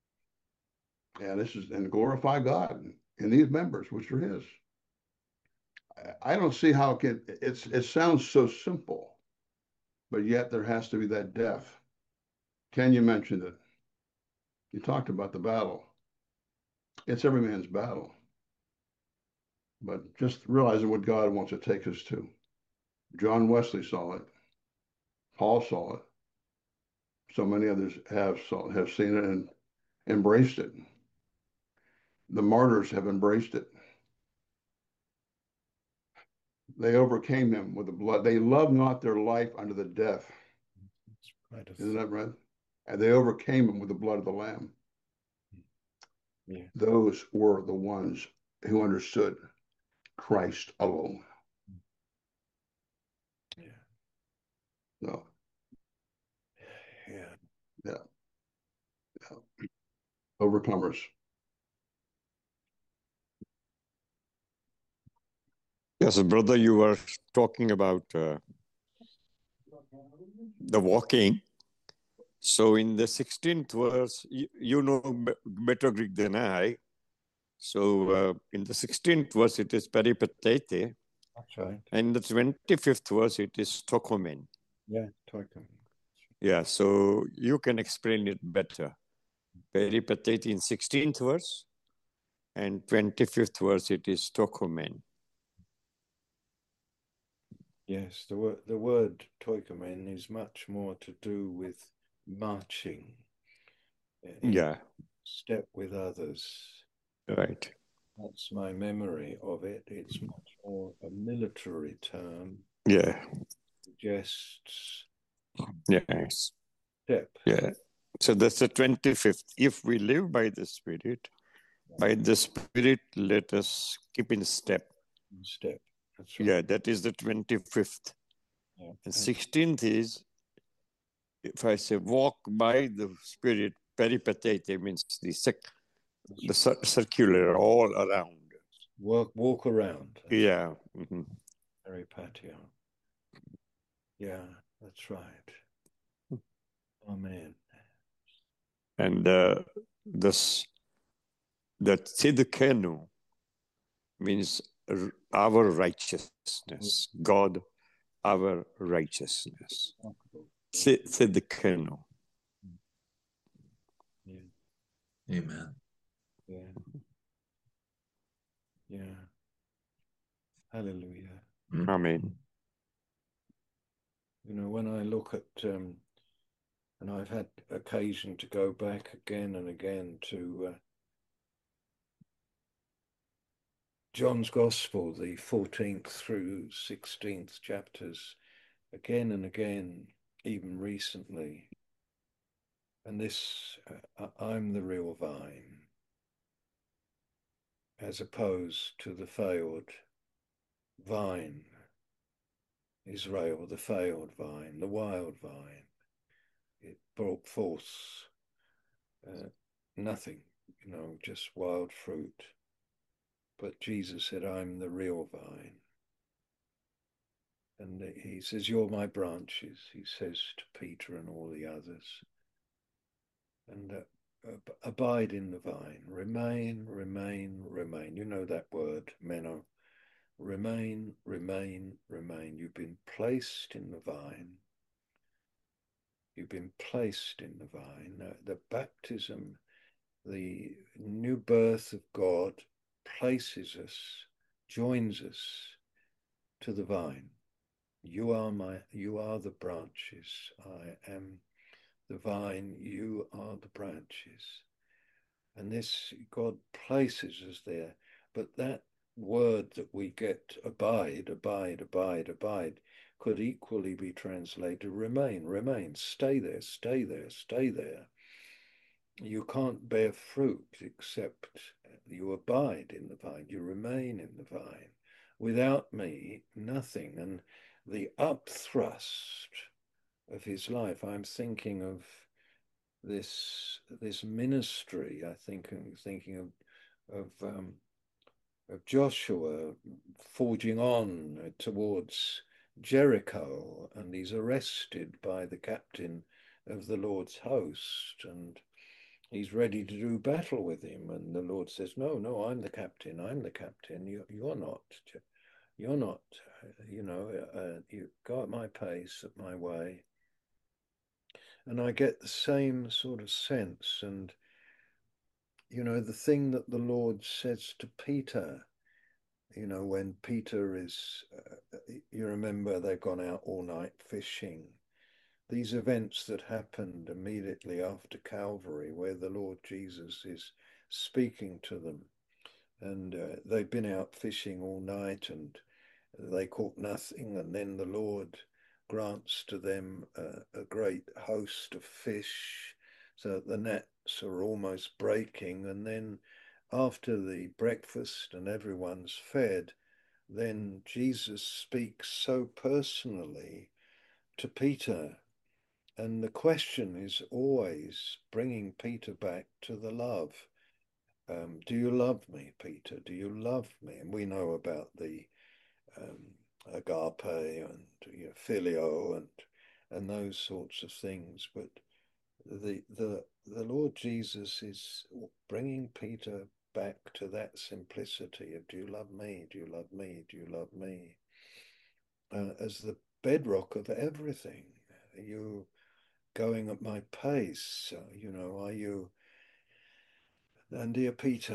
And glorify God in these members, which are his. I don't see how it sounds so simple, but yet there has to be that depth. Ken, you mentioned it. You talked about the battle. It's every man's battle. But just realizing what God wants to take us to. John Wesley saw it. Paul saw it. So many others have seen it and embraced it. The martyrs have embraced it. They overcame him with the blood. They loved not their life unto the death. Isn't that right? And they overcame him with the blood of the Lamb. Yeah. Those were the ones who understood Christ alone. Yeah. No. Yeah. Yeah. Overcomers. Yes, brother, you were talking about the walking. So in the 16th verse, you know better Greek than I. So in the 16th verse, it is peripatete. That's right. And in the 25th verse, it is tokomen. Yeah, tokomen. Yeah, so you can explain it better. Peripatete in 16th verse, and 25th verse, it is tokomen. Yes, the word toikomen is much more to do with marching in Yeah, step with others. right. That's my memory of it. It's much more a military term, Yeah, suggests yes, step. yeah. So that's the 25th. If we live by the Spirit, let us keep in step. Step. That's right. Yeah, that is the 25th. Yeah. And 16th is, if I say walk by the Spirit, peripatete means the circular, all around. Walk around. That's Yeah. Mm-hmm. peripatio. Yeah, that's right. Amen. And this the tzidkenu means our righteousness. God, our righteousness. Tzidkenu. Yeah, Amen. yeah, yeah. Hallelujah. Amen. You know, when I look at, and I've had occasion to go back again and again to John's Gospel, the 14th through 16th chapters, again and again, even recently. And this, I'm the real vine, as opposed to the failed vine, Israel, the failed vine, the wild vine. It brought forth nothing, you know, just wild fruit. But Jesus said, I'm the real vine. And he says, you're my branches, he says to Peter and all the others. And abide in the vine, remain, remain, remain. You know that word, meno. Remain, remain, remain. You've been placed in the vine. You've been placed in the vine. The baptism, the new birth of God places us, joins us to the vine. You are the branches. I am the vine. You are the branches. And this, God places us there. But that word that we get, abide, abide, abide, abide, could equally be translated remain, remain, stay there, stay there, stay there. You can't bear fruit except you abide in the vine, you remain in the vine. Without me, nothing. And the upthrust of his life, I'm thinking of this ministry. I'm thinking of Joshua forging on towards Jericho, and he's arrested by the captain of the Lord's host, and he's ready to do battle with him. And the Lord says, no, no, I'm the captain. I'm the captain. You're not. You're not. You go at my pace, at my way. And I get the same sort of sense. And, you know, the thing that the Lord says to Peter, you know, when Peter is, you remember they've gone out all night fishing. These events that happened immediately after Calvary, where the Lord Jesus is speaking to them. And they've been out fishing all night and they caught nothing. And then the Lord grants to them a great host of fish, so that the nets are almost breaking. And then after the breakfast and everyone's fed, then Jesus speaks so personally to Peter. And the question is always bringing Peter back to the love. Do you love me, Peter? Do you love me? And we know about the agape and filio and those sorts of things. But the Lord Jesus is bringing Peter back to that simplicity of do you love me? Do you love me? Do you love me? As the bedrock of everything. Are you going at my pace? Are you, and dear Peter,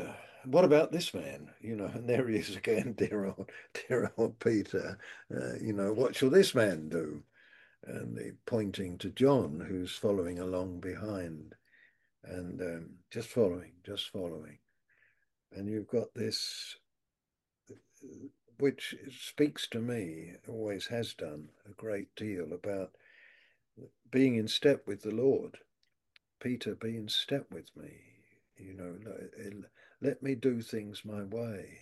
what about this man? And there he is again, dear old Peter. What shall this man do? And pointing to John, who's following along behind, and just following. And you've got this, which speaks to me, always has done a great deal about being in step with the Lord. Peter, be in step with me. Let me do things my way.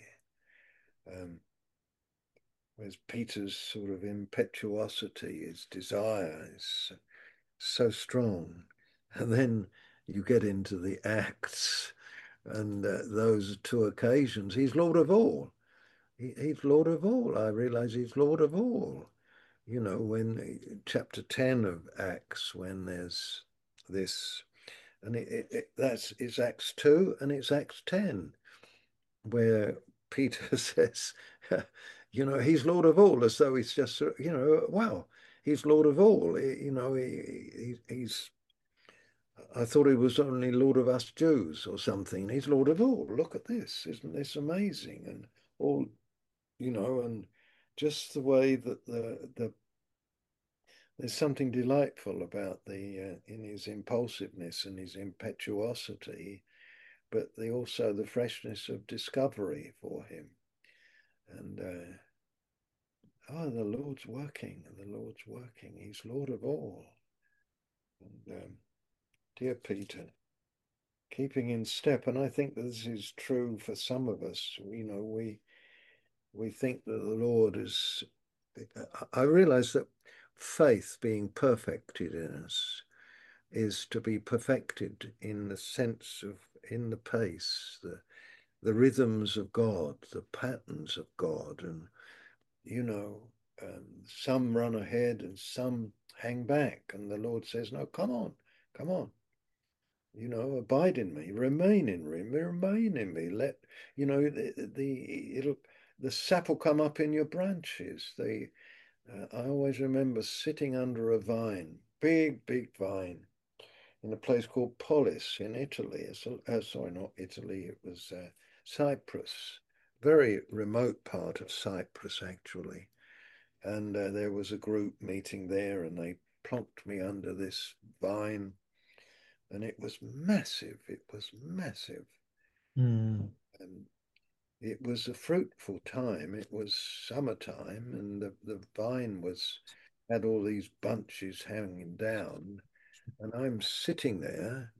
Whereas Peter's sort of impetuosity, his desire is so strong. And then you get into the Acts, and those two occasions, he's Lord of all. He's Lord of all. I realize he's Lord of all. When chapter 10 of Acts, when there's this, and it's Acts 2 and it's Acts 10, where Peter says, he's Lord of all, as though he's just, wow, he's Lord of all. He's, I thought he was only Lord of us Jews or something. He's Lord of all. Look at this. Isn't this amazing? And all, and just the way that there's something delightful about in his impulsiveness and his impetuosity, but also the freshness of discovery for him. And the Lord's working, He's Lord of all. And dear Peter, keeping in step. And I think this is true for some of us. We think that the Lord is. I realize that faith being perfected in us is to be perfected in the sense of, in the pace, the rhythms of God, the patterns of God. And, some run ahead and some hang back. And the Lord says, no, come on. Abide in me, remain in me. Let, the sap will come up in your branches. I always remember sitting under a vine, big vine, in a place called Polis in Italy. Sorry, not Italy, it was Cyprus, very remote part of Cyprus, actually. And there was a group meeting there, and they plonked me under this vine, and it was massive. Mm. And it was a fruitful time. It was summertime, and the vine had all these bunches hanging down, and I'm sitting there,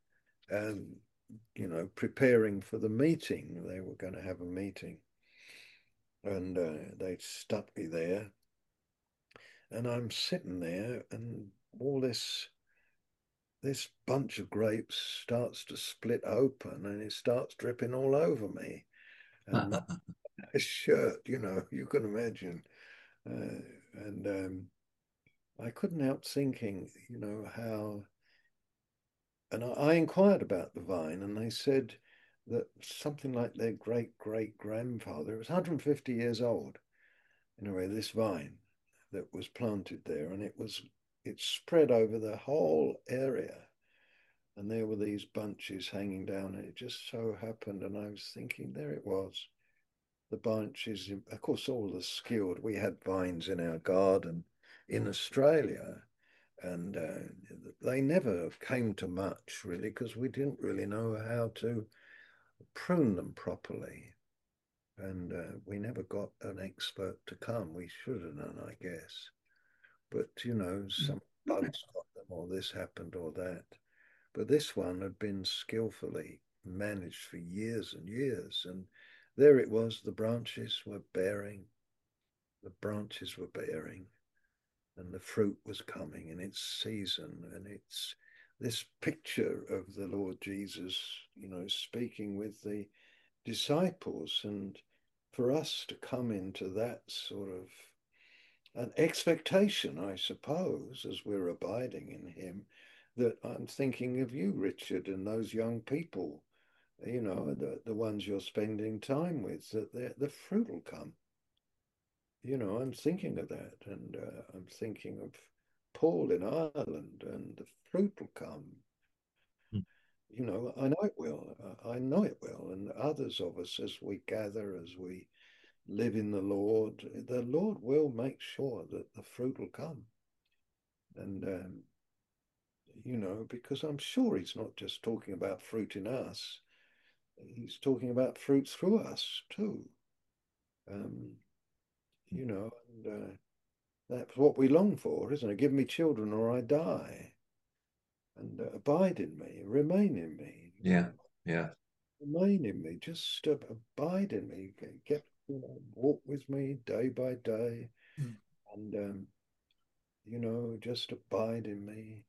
preparing for the meeting. They were going to have a meeting, and they stuck me there, and I'm sitting there, and all this bunch of grapes starts to split open, and it starts dripping all over me, and my shirt, you can imagine. And I couldn't help thinking, how. And I inquired about the vine, and they said that something like their great grandfather, it was 150 years old, anyway, this vine that was planted there, and it spread over the whole area. And there were these bunches hanging down, and it just so happened, and I was thinking, there it was. The bunches, of course, all the skilled. We had vines in our garden in Australia, and they never came to much, really, because we didn't really know how to prune them properly. And we never got an expert to come. We should have done, I guess. But, some bugs got them, or this happened, or that. But this one had been skillfully managed for years and years. And there it was, the branches were bearing, and the fruit was coming in its season. And it's this picture of the Lord Jesus, speaking with the disciples, and for us to come into that sort of an expectation, I suppose, as we're abiding in him, that I'm thinking of you, Richard, and those young people, the ones you're spending time with, that the fruit will come. I'm thinking of that, and I'm thinking of Paul in Ireland, and the fruit will come. you know, I know it will. I know it will. And others of us, as we gather, as we live in the Lord will make sure that the fruit will come. And, you know, because I'm sure he's not just talking about fruit in us, he's talking about fruit through us too. You know, and that's what we long for, isn't it? Give me children or I die. And abide in me, remain in me. Yeah, yeah. Remain in me, just abide in me. Get, you know, walk with me day by day. Mm. And, you know, just abide in me.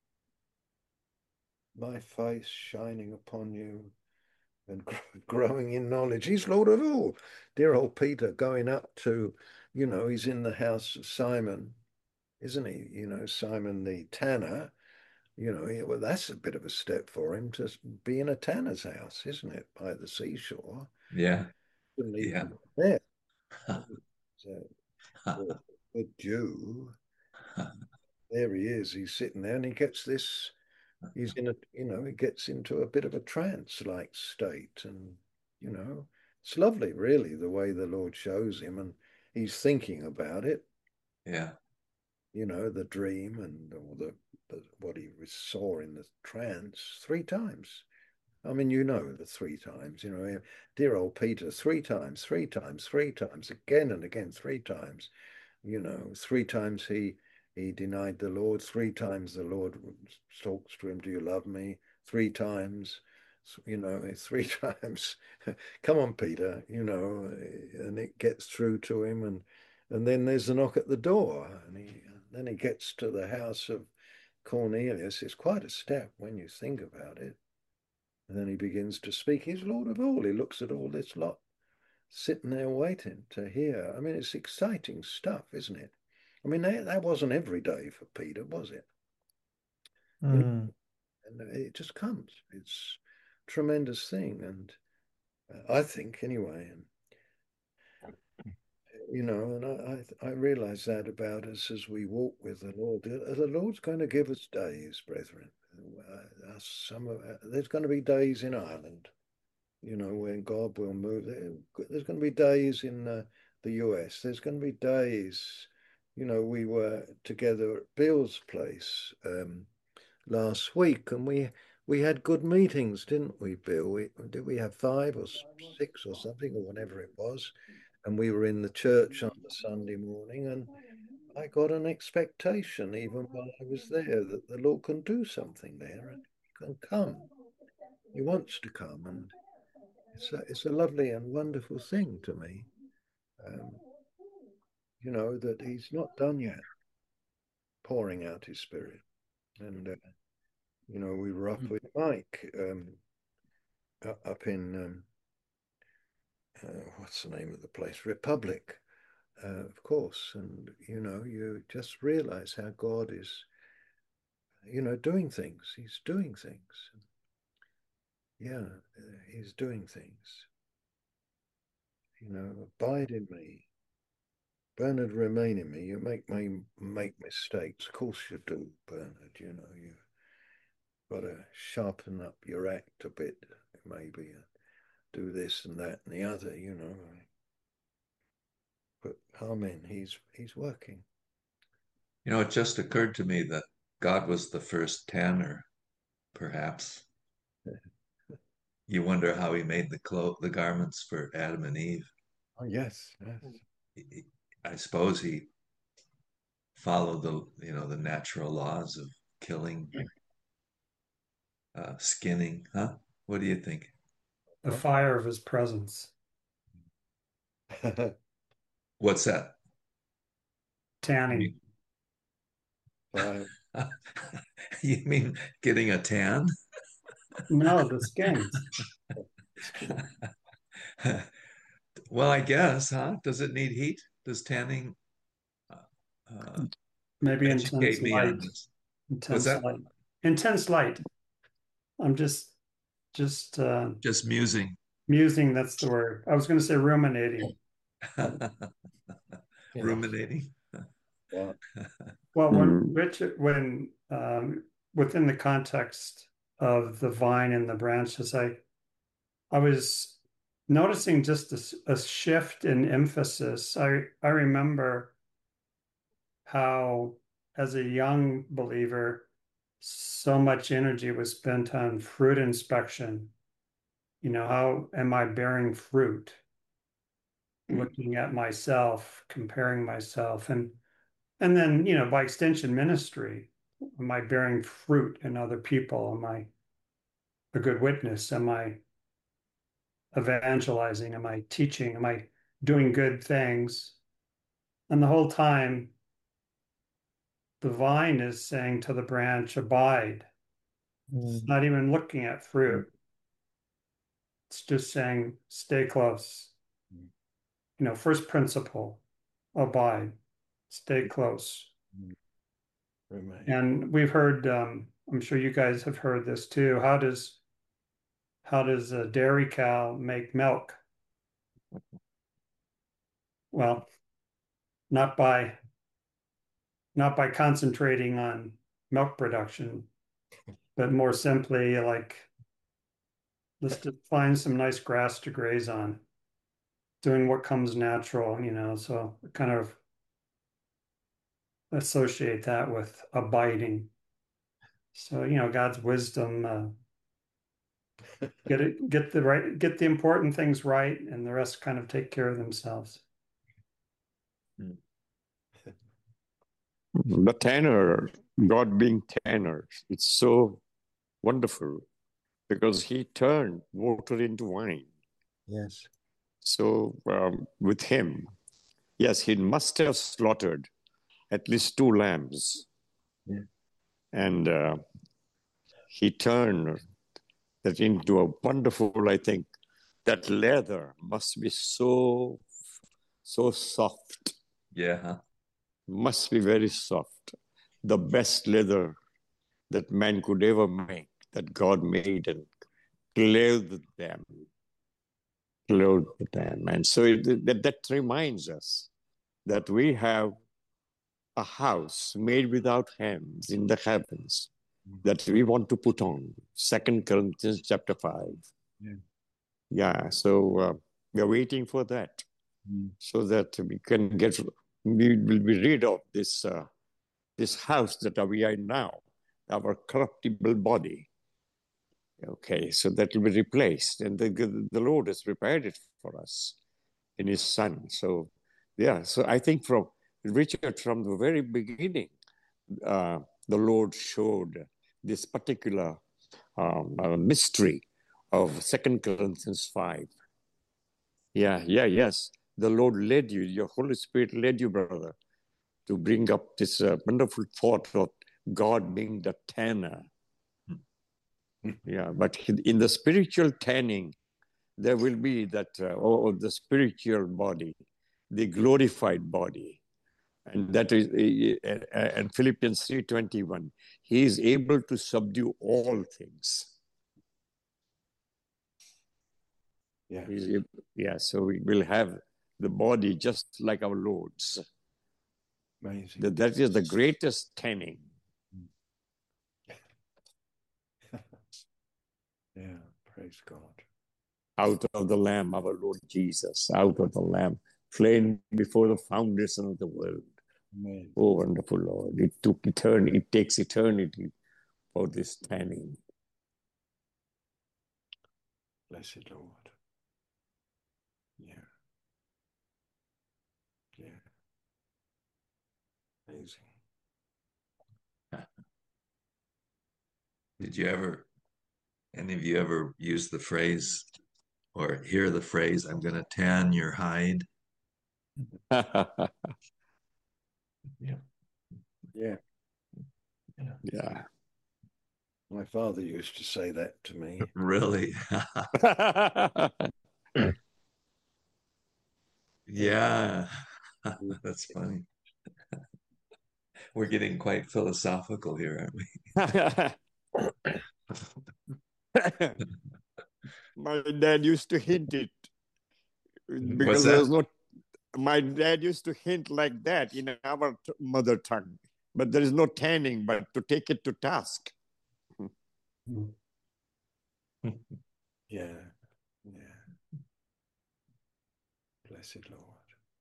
My face shining upon you and growing in knowledge. He's Lord of all. Dear old Peter going up to, you know, he's in the house of Simon, isn't he? You know, Simon the tanner. You know, well, that's a bit of a step for him to be in a tanner's house, isn't it, by the seashore? Yeah, Couldn't yeah. even there. So, for a Jew, there he is. He's sitting there, and he gets this. He's in a, you know, he gets into a bit of a trance-like state, and you know, it's lovely, really, the way the Lord shows him, and he's thinking about it. Yeah. You know, the dream and all what he saw in the trance 3 times. I mean, you know, the 3 times, you know, dear old Peter, 3 times, 3 times, 3 times, again and again, 3 times, you know, 3 times he denied the Lord, 3 times the Lord talks to him, do you love me? 3 times, you know, 3 times. Come on, Peter, you know, and it gets through to him, and then there's a knock at the door, and then he gets to the house of Cornelius. It's quite a step when you think about it. And then he begins to speak. He's Lord of all. He looks at all this lot sitting there waiting to hear. I mean, it's exciting stuff, isn't it? I mean, that wasn't every day for Peter, was it? You know, and it just comes. It's a tremendous thing. And I think, anyway, and you know, and I realize that about us as we walk with the Lord. The Lord's going to give us days, brethren. There's going to be days in Ireland, you know, when God will move. There's going to be days in the US. There's going to be days, you know, we were together at Bill's place last week, and we had good meetings, didn't we, Bill? Did we have 5 or 6 or something, or whatever it was? And we were in the church on the Sunday morning, and I got an expectation, even while I was there, that the Lord can do something there and he can come. He wants to come, and it's a lovely and wonderful thing to me, um, you know, that he's not done yet pouring out his spirit. And, you know, we were up with Mike up in, what's the name of the place? Republic, of course. And, you know, you just realize how God is, you know, doing things. He's doing things. Yeah, he's doing things. You know, abide in me. Bernard, remain in me. You make mistakes. Of course you do, Bernard. You know, you've got to sharpen up your act a bit, maybe do this and that and the other, you know. But amen, he's working. You know, it just occurred to me that God was the first tanner, perhaps. You wonder how he made the garments for Adam and Eve. Oh yes, yes. I suppose he followed the natural laws of killing, skinning, huh? What do you think? The fire of his presence. What's that? Tanning. Fine. You mean getting a tan? No, the skins. Well, I guess, huh? Does it need heat? Does tanning Maybe educate intense me on light. this? What's Intense that? light. Intense light. I'm just Just musing. musing, that's the word. I was going to say ruminating. Ruminating. Yeah. Well, when Richard, when within the context of the vine and the branches, I was noticing just a shift in emphasis. I remember how, as a young believer, so much energy was spent on fruit inspection. You know, how am I bearing fruit? Looking at myself, comparing myself, and then, you know, by extension, ministry. Am I bearing fruit in other people? Am I a good witness? Am I evangelizing? Am I teaching? Am I doing good things? And the whole time, the vine is saying to the branch, abide. It's not even looking at fruit. It's just saying, stay close. You know, first principle, abide, stay close. And we've heard, I'm sure you guys have heard this too. How does a dairy cow make milk? Well, not by concentrating on milk production, but more simply like, let's just find some nice grass to graze on, doing what comes natural, you know. So kind of associate that with abiding. So, you know, God's wisdom, get the important things right, and the rest kind of take care of themselves. The tanner, God being tanner, it's so wonderful because he turned water into wine. Yes. So with him, yes, he must have slaughtered at least 2 lambs. Yeah. And he turned that into a wonderful, I think, that leather must be so soft. Yeah. Must be very soft. The best leather that man could ever make, that God made and clothed them. And so that reminds us that we have a house made without hands in the heavens that we want to put on. 2 Corinthians chapter 5. Yeah, so we are waiting for that so that we will be rid of this house that we are in now, our corruptible body. Okay, so that will be replaced, and the Lord has prepared it for us in His Son. So, yeah, so I think from Richard, from the very beginning, the Lord showed this particular mystery of 2 Corinthians 5. Yes. The Lord led you, your Holy Spirit led you, brother, to bring up this wonderful thought of God being the tanner. Yeah, but in the spiritual tanning, there will be that, the spiritual body, the glorified body. And that is, and Philippians 3:21, he is able to subdue all things. Yeah. So we will have the body just like our Lord's. Amazing. That is the greatest tanning. Yeah, praise God. Out of the Lamb, our Lord Jesus, out of the Lamb, slain before the foundation of the world. Amen. Oh, wonderful Lord. It takes eternity for this tanning. Blessed Lord. Yeah. Amazing. Did any of you ever use the phrase or hear the phrase, I'm going to tan your hide? Yeah. My father used to say that to me. Really? Yeah. That's funny. We're getting quite philosophical here, aren't we? My dad used to hint it because my dad used to hint like that in our mother tongue, but there is no tanning, but to take it to task. Yeah. Yeah. Blessed Lord.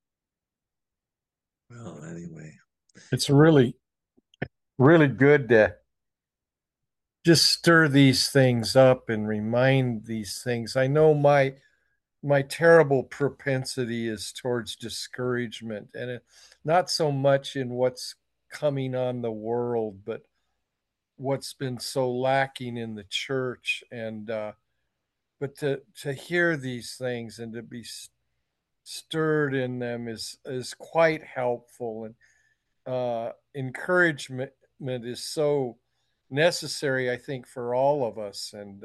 Well, anyway. It's really, really good to just stir these things up and remind these things. I know my terrible propensity is towards discouragement, and not so much in what's coming on the world, but what's been so lacking in the church. And but to hear these things and to be stirred in them is quite helpful. And encouragement is so necessary, I think, for all of us. And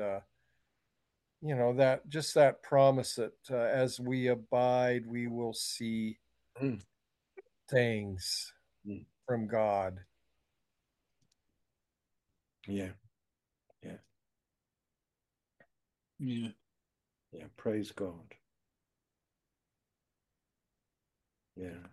that just that promise that as we abide, we will see Mm. things from God. Yeah. Yeah. Yeah. Yeah. Praise God. Yeah.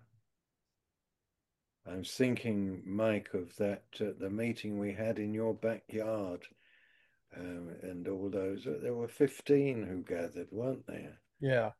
I was thinking, Mike, of that the meeting we had in your backyard, and all those. There were 15 who gathered, weren't there? Yeah.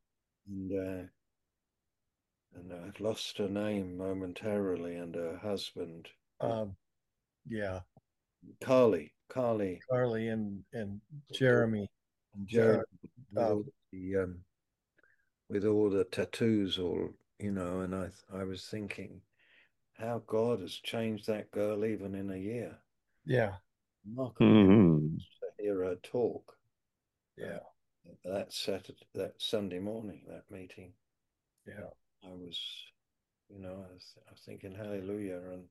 And I've lost her name momentarily, and her husband, Yeah. Carly, Carly and Jeremy. and Jeremy, Uh, with all the tattoos, and I was thinking how God has changed that girl even in a year. Yeah. Remarkable Mhm. to hear her talk. Yeah. That Sunday morning, that meeting. Yeah. I was, I was thinking, hallelujah, and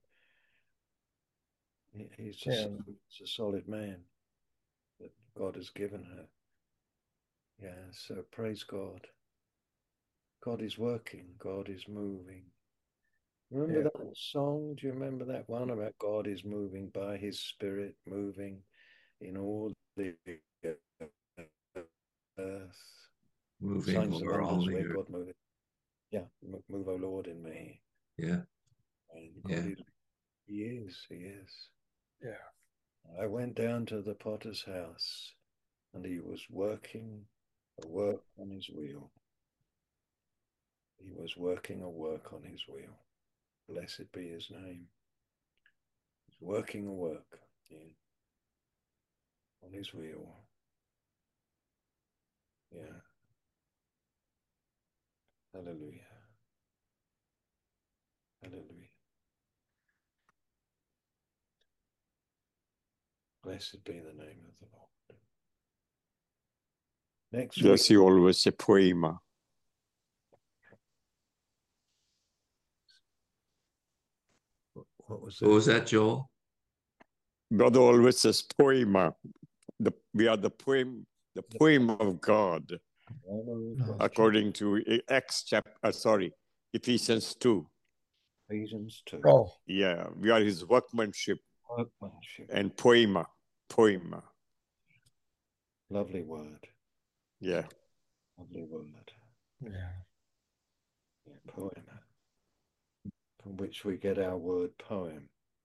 he's a solid man that God has given her. Yeah, so praise God. God is working. God is moving. Remember that song? Do you remember that one about God is moving by his spirit, moving in all the earth? Moving Signs and over all wonders the where earth. God moveth. Yeah, move, O Lord, in me. Yeah. And Yeah. God he is. Yeah. I went down to the potter's house, and he was working a work on his wheel. He was working a work on his wheel. Blessed be his name. He's working a work on his wheel. Yeah. Hallelujah. Hallelujah. Blessed be the name of the Lord. Next week. Yes, you always say poema. What was that? What was that, Joel? Brother always says poema. We are the poem of God, according to Ephesians 2. Ephesians 2. Oh, Yeah, we are his workmanship. Workmanship. And poema. Lovely word. Yeah. Lovely word. yeah. Poema. From which we get our word poem.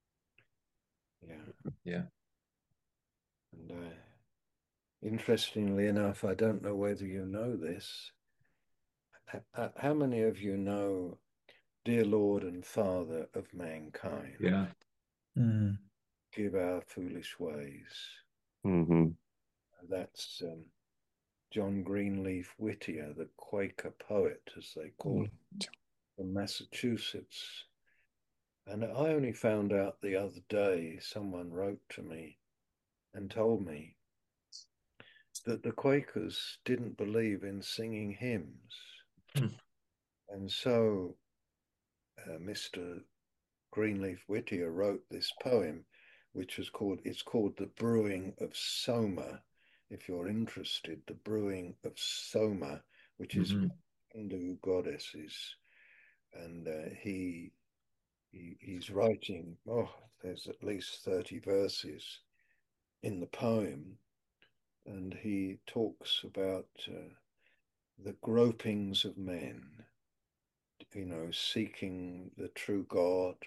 Yeah. And interestingly enough, I don't know whether you know this. How many of you know, dear Lord and Father of mankind? Yeah. Give our foolish ways. Mm-hmm. That's John Greenleaf Whittier, the Quaker poet, as they call him, from Massachusetts. And I only found out the other day, someone wrote to me and told me that the Quakers didn't believe in singing hymns. And so Mr. Greenleaf Whittier wrote this poem, which is called The Brewing of Soma. If you're interested, The Brewing of Soma, which is Hindu goddesses. And he's writing, there's at least 30 verses in the poem, and he talks about the gropings of men, seeking the true God,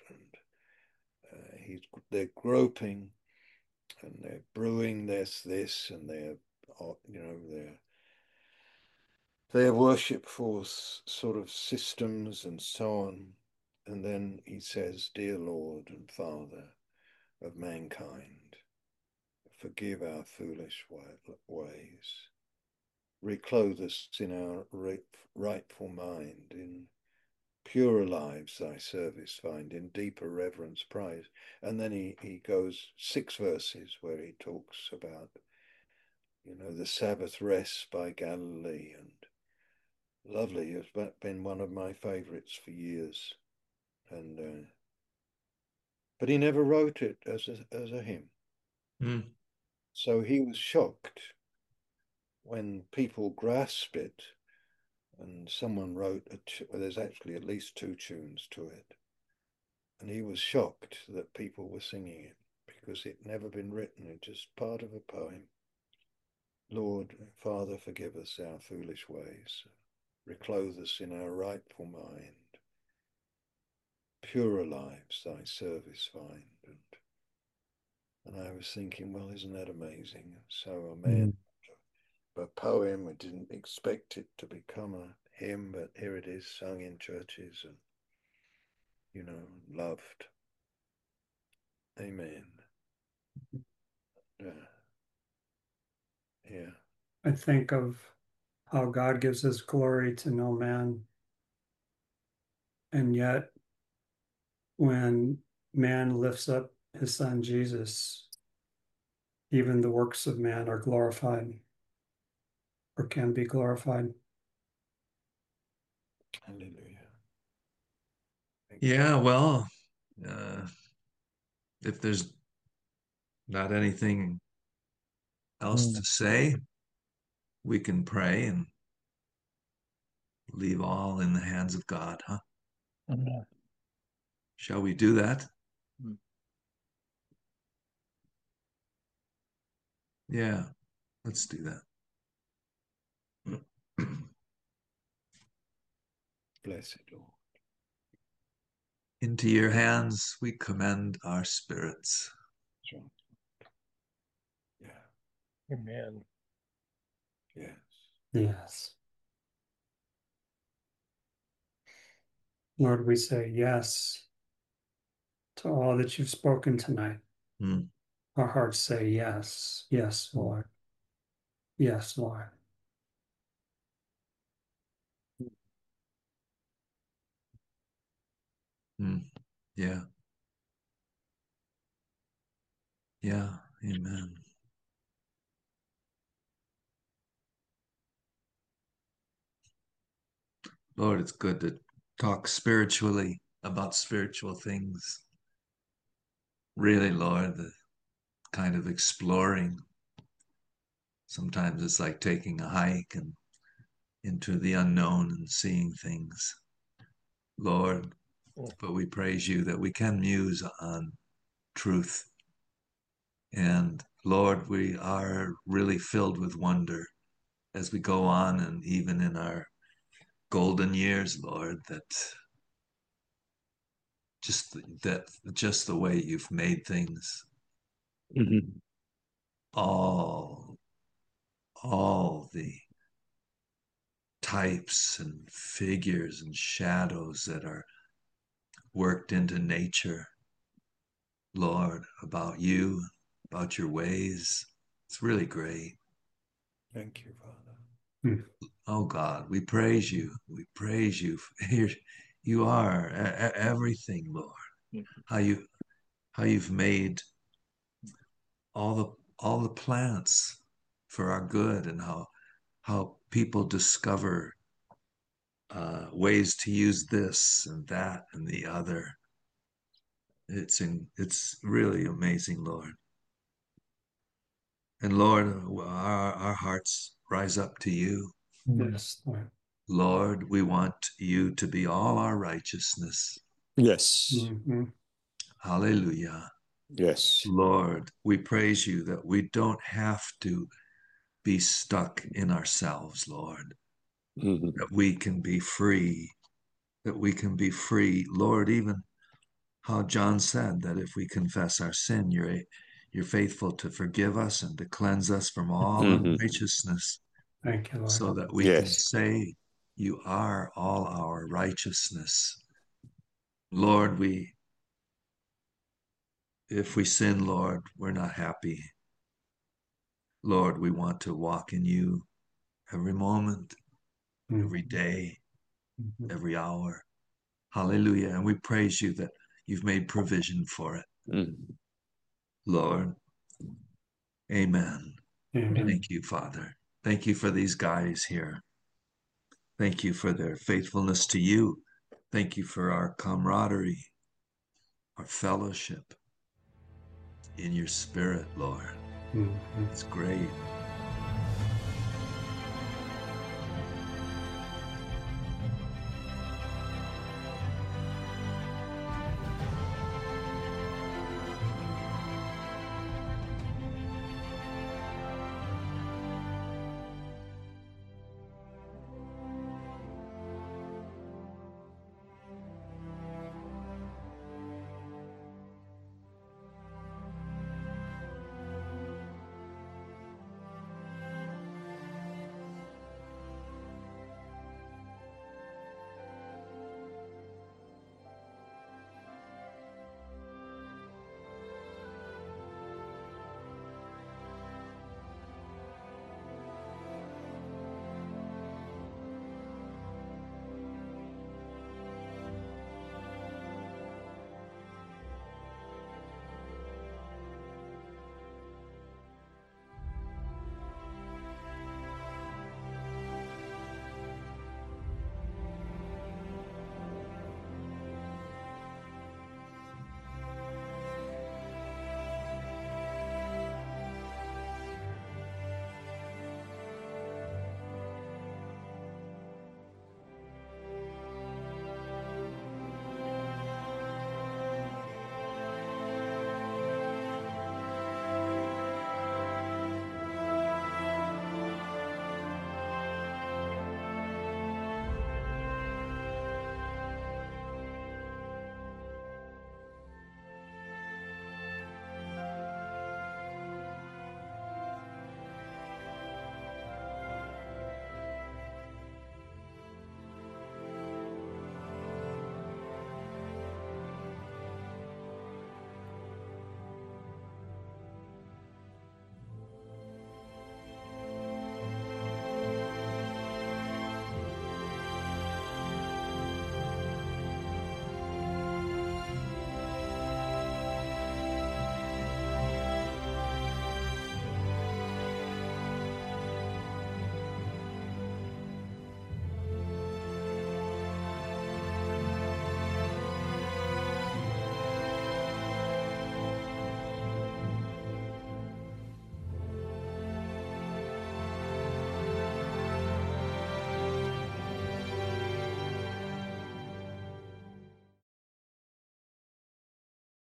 and they're groping, and they're brewing this, and they're their worshipful sort of systems and so on. And then he says, "Dear Lord and Father of mankind, forgive our foolish ways. Reclothe us in our rightful mind, in purer lives thy service find, in deeper reverence praise." And then he goes 6 verses where he talks about, the Sabbath rest by Galilee, and lovely. It's been one of my favorites for years. And but he never wrote it as a hymn. So he was shocked when people grasp it, and someone wrote there's actually at least 2 tunes to it, and he was shocked that people were singing it because it'd never been written. It's just part of a poem. Lord, Father, forgive us our foolish ways, reclothe us in our rightful mind, purer lives thy service find. And I was thinking, well, isn't that amazing? So a man, a poem, I didn't expect it to become a hymn, but here it is, sung in churches and, loved. Amen. Yeah. I think of how God gives his glory to no man. And yet, when man lifts up his son Jesus, even the works of man are glorified or can be glorified. Hallelujah. Yeah, well, if there's not anything else to say, we can pray and leave all in the hands of God, huh? Shall we do that? Yeah, let's do that. Blessed Lord. Into your hands we commend our spirits. Yeah. Amen. Yes. Yes. Lord, we say yes to all that you've spoken tonight. Our hearts say yes. Yes, Lord. Yes, Lord. Yeah. Yeah. Amen. Lord, it's good to talk spiritually about spiritual things. Really, Lord, the kind of exploring. Sometimes it's like taking a hike and into the unknown and seeing things. Lord, but we praise you that we can muse on truth. And Lord, we are really filled with wonder as we go on, and even in our golden years, Lord, that just the way you've made things, all the types and figures and shadows that are worked into nature, Lord, about you, about your ways. It's really great. Thank you, Father. Oh God, we praise you. We praise you. You are everything, Lord. How you've made all the plants for our good, and how people discover ways to use this and that and the other. It's really amazing, Lord. And Lord, our hearts rise up to you. Yes, Lord. Lord, we want you to be all our righteousness. Yes. Hallelujah. Yes. Lord, we praise you that we don't have to be stuck in ourselves, Lord. That we can be free. That we can be free. Lord, even how John said that if we confess our sin, you're faithful to forgive us and to cleanse us from all unrighteousness, Thank you, Lord. so that we can say you are all our righteousness. Lord, if we sin, Lord, we're not happy. Lord, we want to walk in you every moment, every day, every hour. Hallelujah. And we praise you that you've made provision for it. Lord, amen. Thank you, Father. Thank you for these guys here. Thank you for their faithfulness to you. Thank you for our camaraderie, our fellowship in your spirit, Lord. It's great.